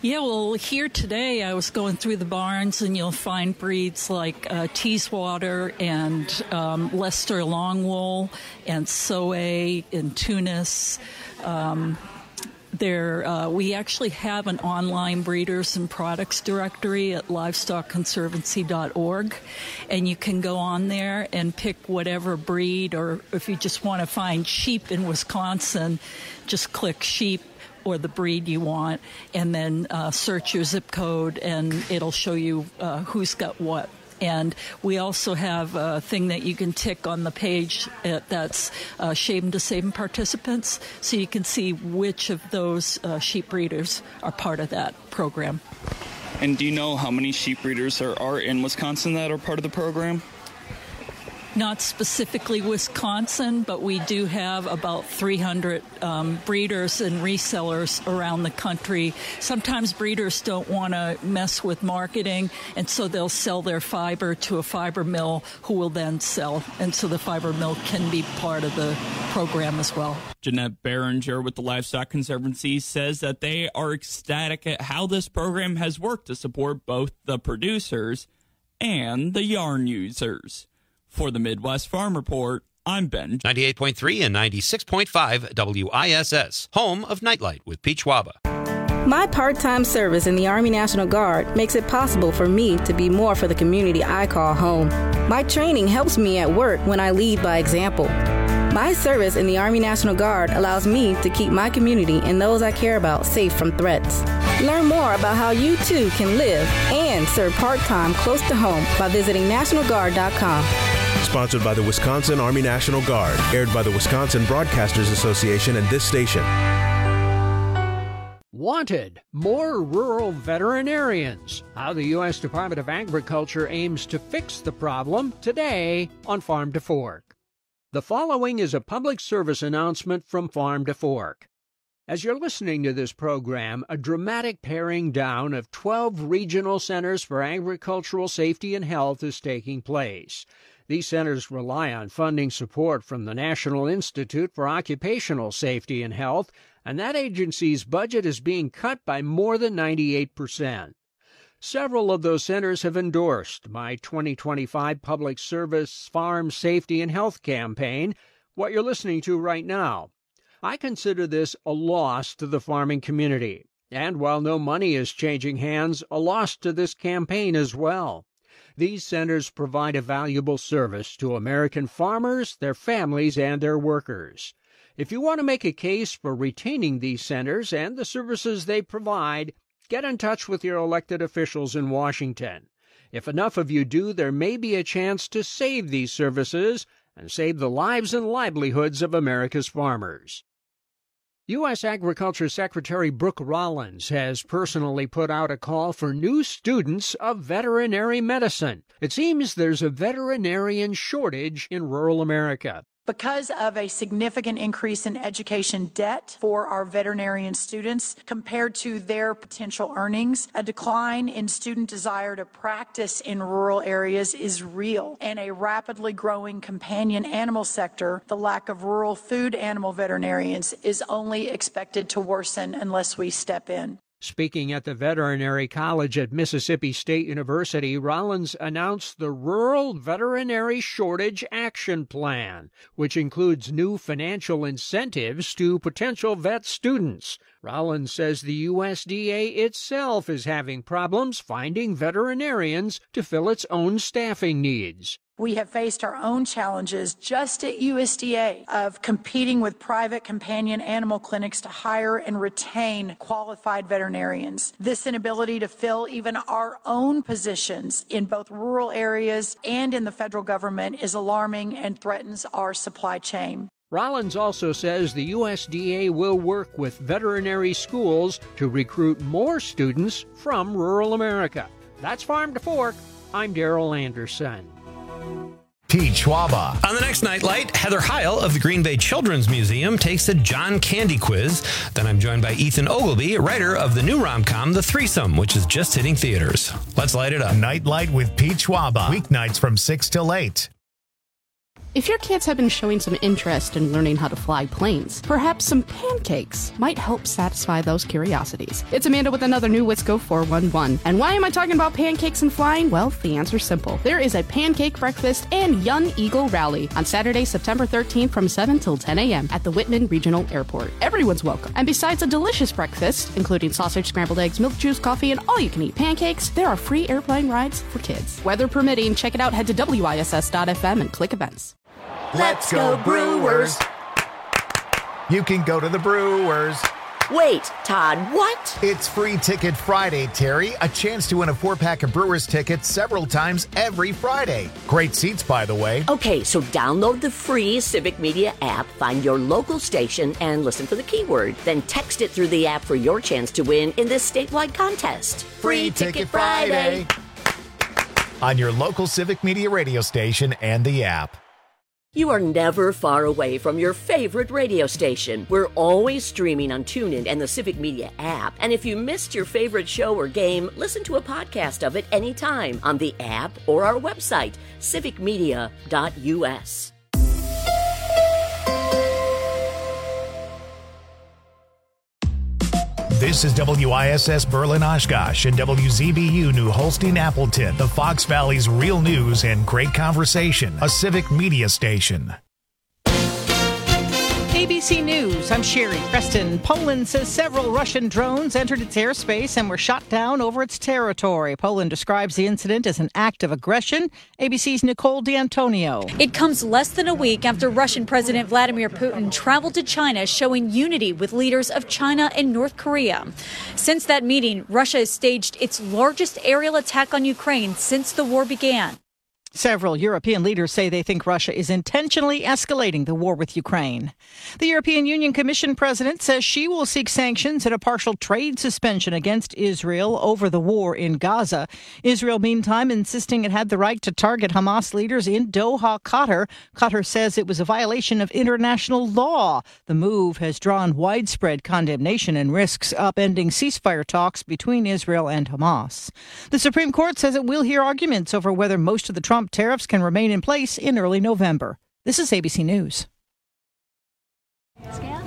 Yeah, well, here today I was going through the barns, and you'll find breeds like uh, Teeswater and um, Leicester Longwool and Soay and Tunis. Um, there, uh, we actually have an online breeders and products directory at livestock conservancy dot org, and you can go on there and pick whatever breed, or if you just want to find sheep in Wisconsin, just click sheep or the breed you want, and then uh, search your zip code, and it'll show you uh, who's got what. And we also have a thing that you can tick on the page uh, that's uh, Shaven to Saving participants, so you can see which of those uh, sheep breeders are part of that program. And do you know how many sheep breeders there are in Wisconsin that are part of the program? Not specifically Wisconsin, but we do have about three hundred um, breeders and resellers around the country. Sometimes breeders don't want to mess with marketing, and so they'll sell their fiber to a fiber mill who will then sell. And so the fiber mill can be part of the program as well. Jeanette Behringer with the Livestock Conservancy says that they are ecstatic at how this program has worked to support both the producers and the yarn users. For the Midwest Farm Report, I'm Ben. ninety-eight point three and ninety-six point five W I S S, home of Nightlight with Pete Schwaba. My part-time service in the Army National Guard makes it possible for me to be more for the community I call home. My training helps me at work when I lead by example. My service in the Army National Guard allows me to keep my community and those I care about safe from threats. Learn more about how you too can live and serve part-time close to home by visiting national guard dot com. Sponsored by the Wisconsin Army National Guard, aired by the Wisconsin Broadcasters Association and this station. Wanted, more rural veterinarians. How the U S Department of Agriculture aims to fix the problem today on Farm to Fork. The following is a public service announcement from Farm to Fork. As you're listening to this program, a dramatic paring down of twelve regional centers for agricultural safety and health is taking place. These centers rely on funding support from the National Institute for Occupational Safety and Health, and that agency's budget is being cut by more than ninety-eight percent. Several of those centers have endorsed my twenty twenty-five Public Service Farm Safety and Health campaign, what you're listening to right now. I consider this a loss to the farming community, and while no money is changing hands, a loss to this campaign as well. These centers provide a valuable service to American farmers, their families, and their workers. If you want to make a case for retaining these centers and the services they provide, get in touch with your elected officials in Washington. If enough of you do, there may be a chance to save these services and save the lives and livelihoods of America's farmers. U S Agriculture Secretary Brooke Rollins has personally put out a call for new students of veterinary medicine. It seems there's a veterinarian shortage in rural America. Because of a significant increase in education debt for our veterinarian students compared to their potential earnings, a decline in student desire to practice in rural areas is real. And a rapidly growing companion animal sector, the lack of rural food animal veterinarians is only expected to worsen unless we step in. Speaking at the Veterinary College at Mississippi State University, Rollins announced the Rural Veterinary Shortage Action Plan, which includes new financial incentives to potential vet students. Rollins says the U S D A itself is having problems finding veterinarians to fill its own staffing needs. We have faced our own challenges just at U S D A of competing with private companion animal clinics to hire and retain qualified veterinarians. This inability to fill even our own positions in both rural areas and in the federal government is alarming and threatens our supply chain. Rollins also says the U S D A will work with veterinary schools to recruit more students from rural America. That's Farm to Fork. I'm Darrell Anderson. Pete Schwaba. On the next Nightlight, Heather Heil of the Green Bay Children's Museum takes the John Candy quiz. Then I'm joined by Ethan Ogilvy, writer of the new rom-com, The Threesome, which is just hitting theaters. Let's light it up. Nightlight with Pete Schwaba. Weeknights from six till eight. If your kids have been showing some interest in learning how to fly planes, perhaps some pancakes might help satisfy those curiosities. It's Amanda with another new Wisco four one one. And why am I talking about pancakes and flying? Well, the answer's simple. There is a pancake breakfast and Young Eagle Rally on Saturday, September thirteenth from seven till ten a.m. at the Whitman Regional Airport. Everyone's welcome. And besides a delicious breakfast, including sausage, scrambled eggs, milk juice, coffee, and all-you-can-eat pancakes, there are free airplane rides for kids. Weather permitting, check it out. Head to W I S S dot F M and click events. Let's go Brewers! You can go to the Brewers. Wait, Todd, what? It's Free Ticket Friday, Terry. A chance to win a four-pack of Brewers tickets several times every Friday. Great seats, by the way. Okay, so download the free Civic Media app, find your local station, and listen for the keyword. Then text it through the app for your chance to win in this statewide contest. Free, Free Ticket, Ticket Friday. Friday! On your local Civic Media radio station and the app. You are never far away from your favorite radio station. We're always streaming on TuneIn and the Civic Media app. And if you missed your favorite show or game, listen to a podcast of it anytime on the app or our website, civic media dot U S. This is W I S S Berlin Oshkosh and W Z B U New Holstein Appleton, the Fox Valley's real news and great conversation, a Civic Media station. A B C News, I'm Sherry Preston. Poland says several Russian drones entered its airspace and were shot down over its territory. Poland describes the incident as an act of aggression. A B C's Nicole D'Antonio. It comes less than a week after Russian President Vladimir Putin traveled to China, showing unity with leaders of China and North Korea. Since that meeting, Russia has staged its largest aerial attack on Ukraine since the war began. Several European leaders say they think Russia is intentionally escalating the war with Ukraine. The European Union Commission president says she will seek sanctions and a partial trade suspension against Israel over the war in Gaza. Israel, meantime, insisting it had the right to target Hamas leaders in Doha, Qatar. Qatar says it was a violation of international law. The move has drawn widespread condemnation and risks upending ceasefire talks between Israel and Hamas. The Supreme Court says it will hear arguments over whether most of the Trump tariffs can remain in place in early November. This is A B C News. Scan.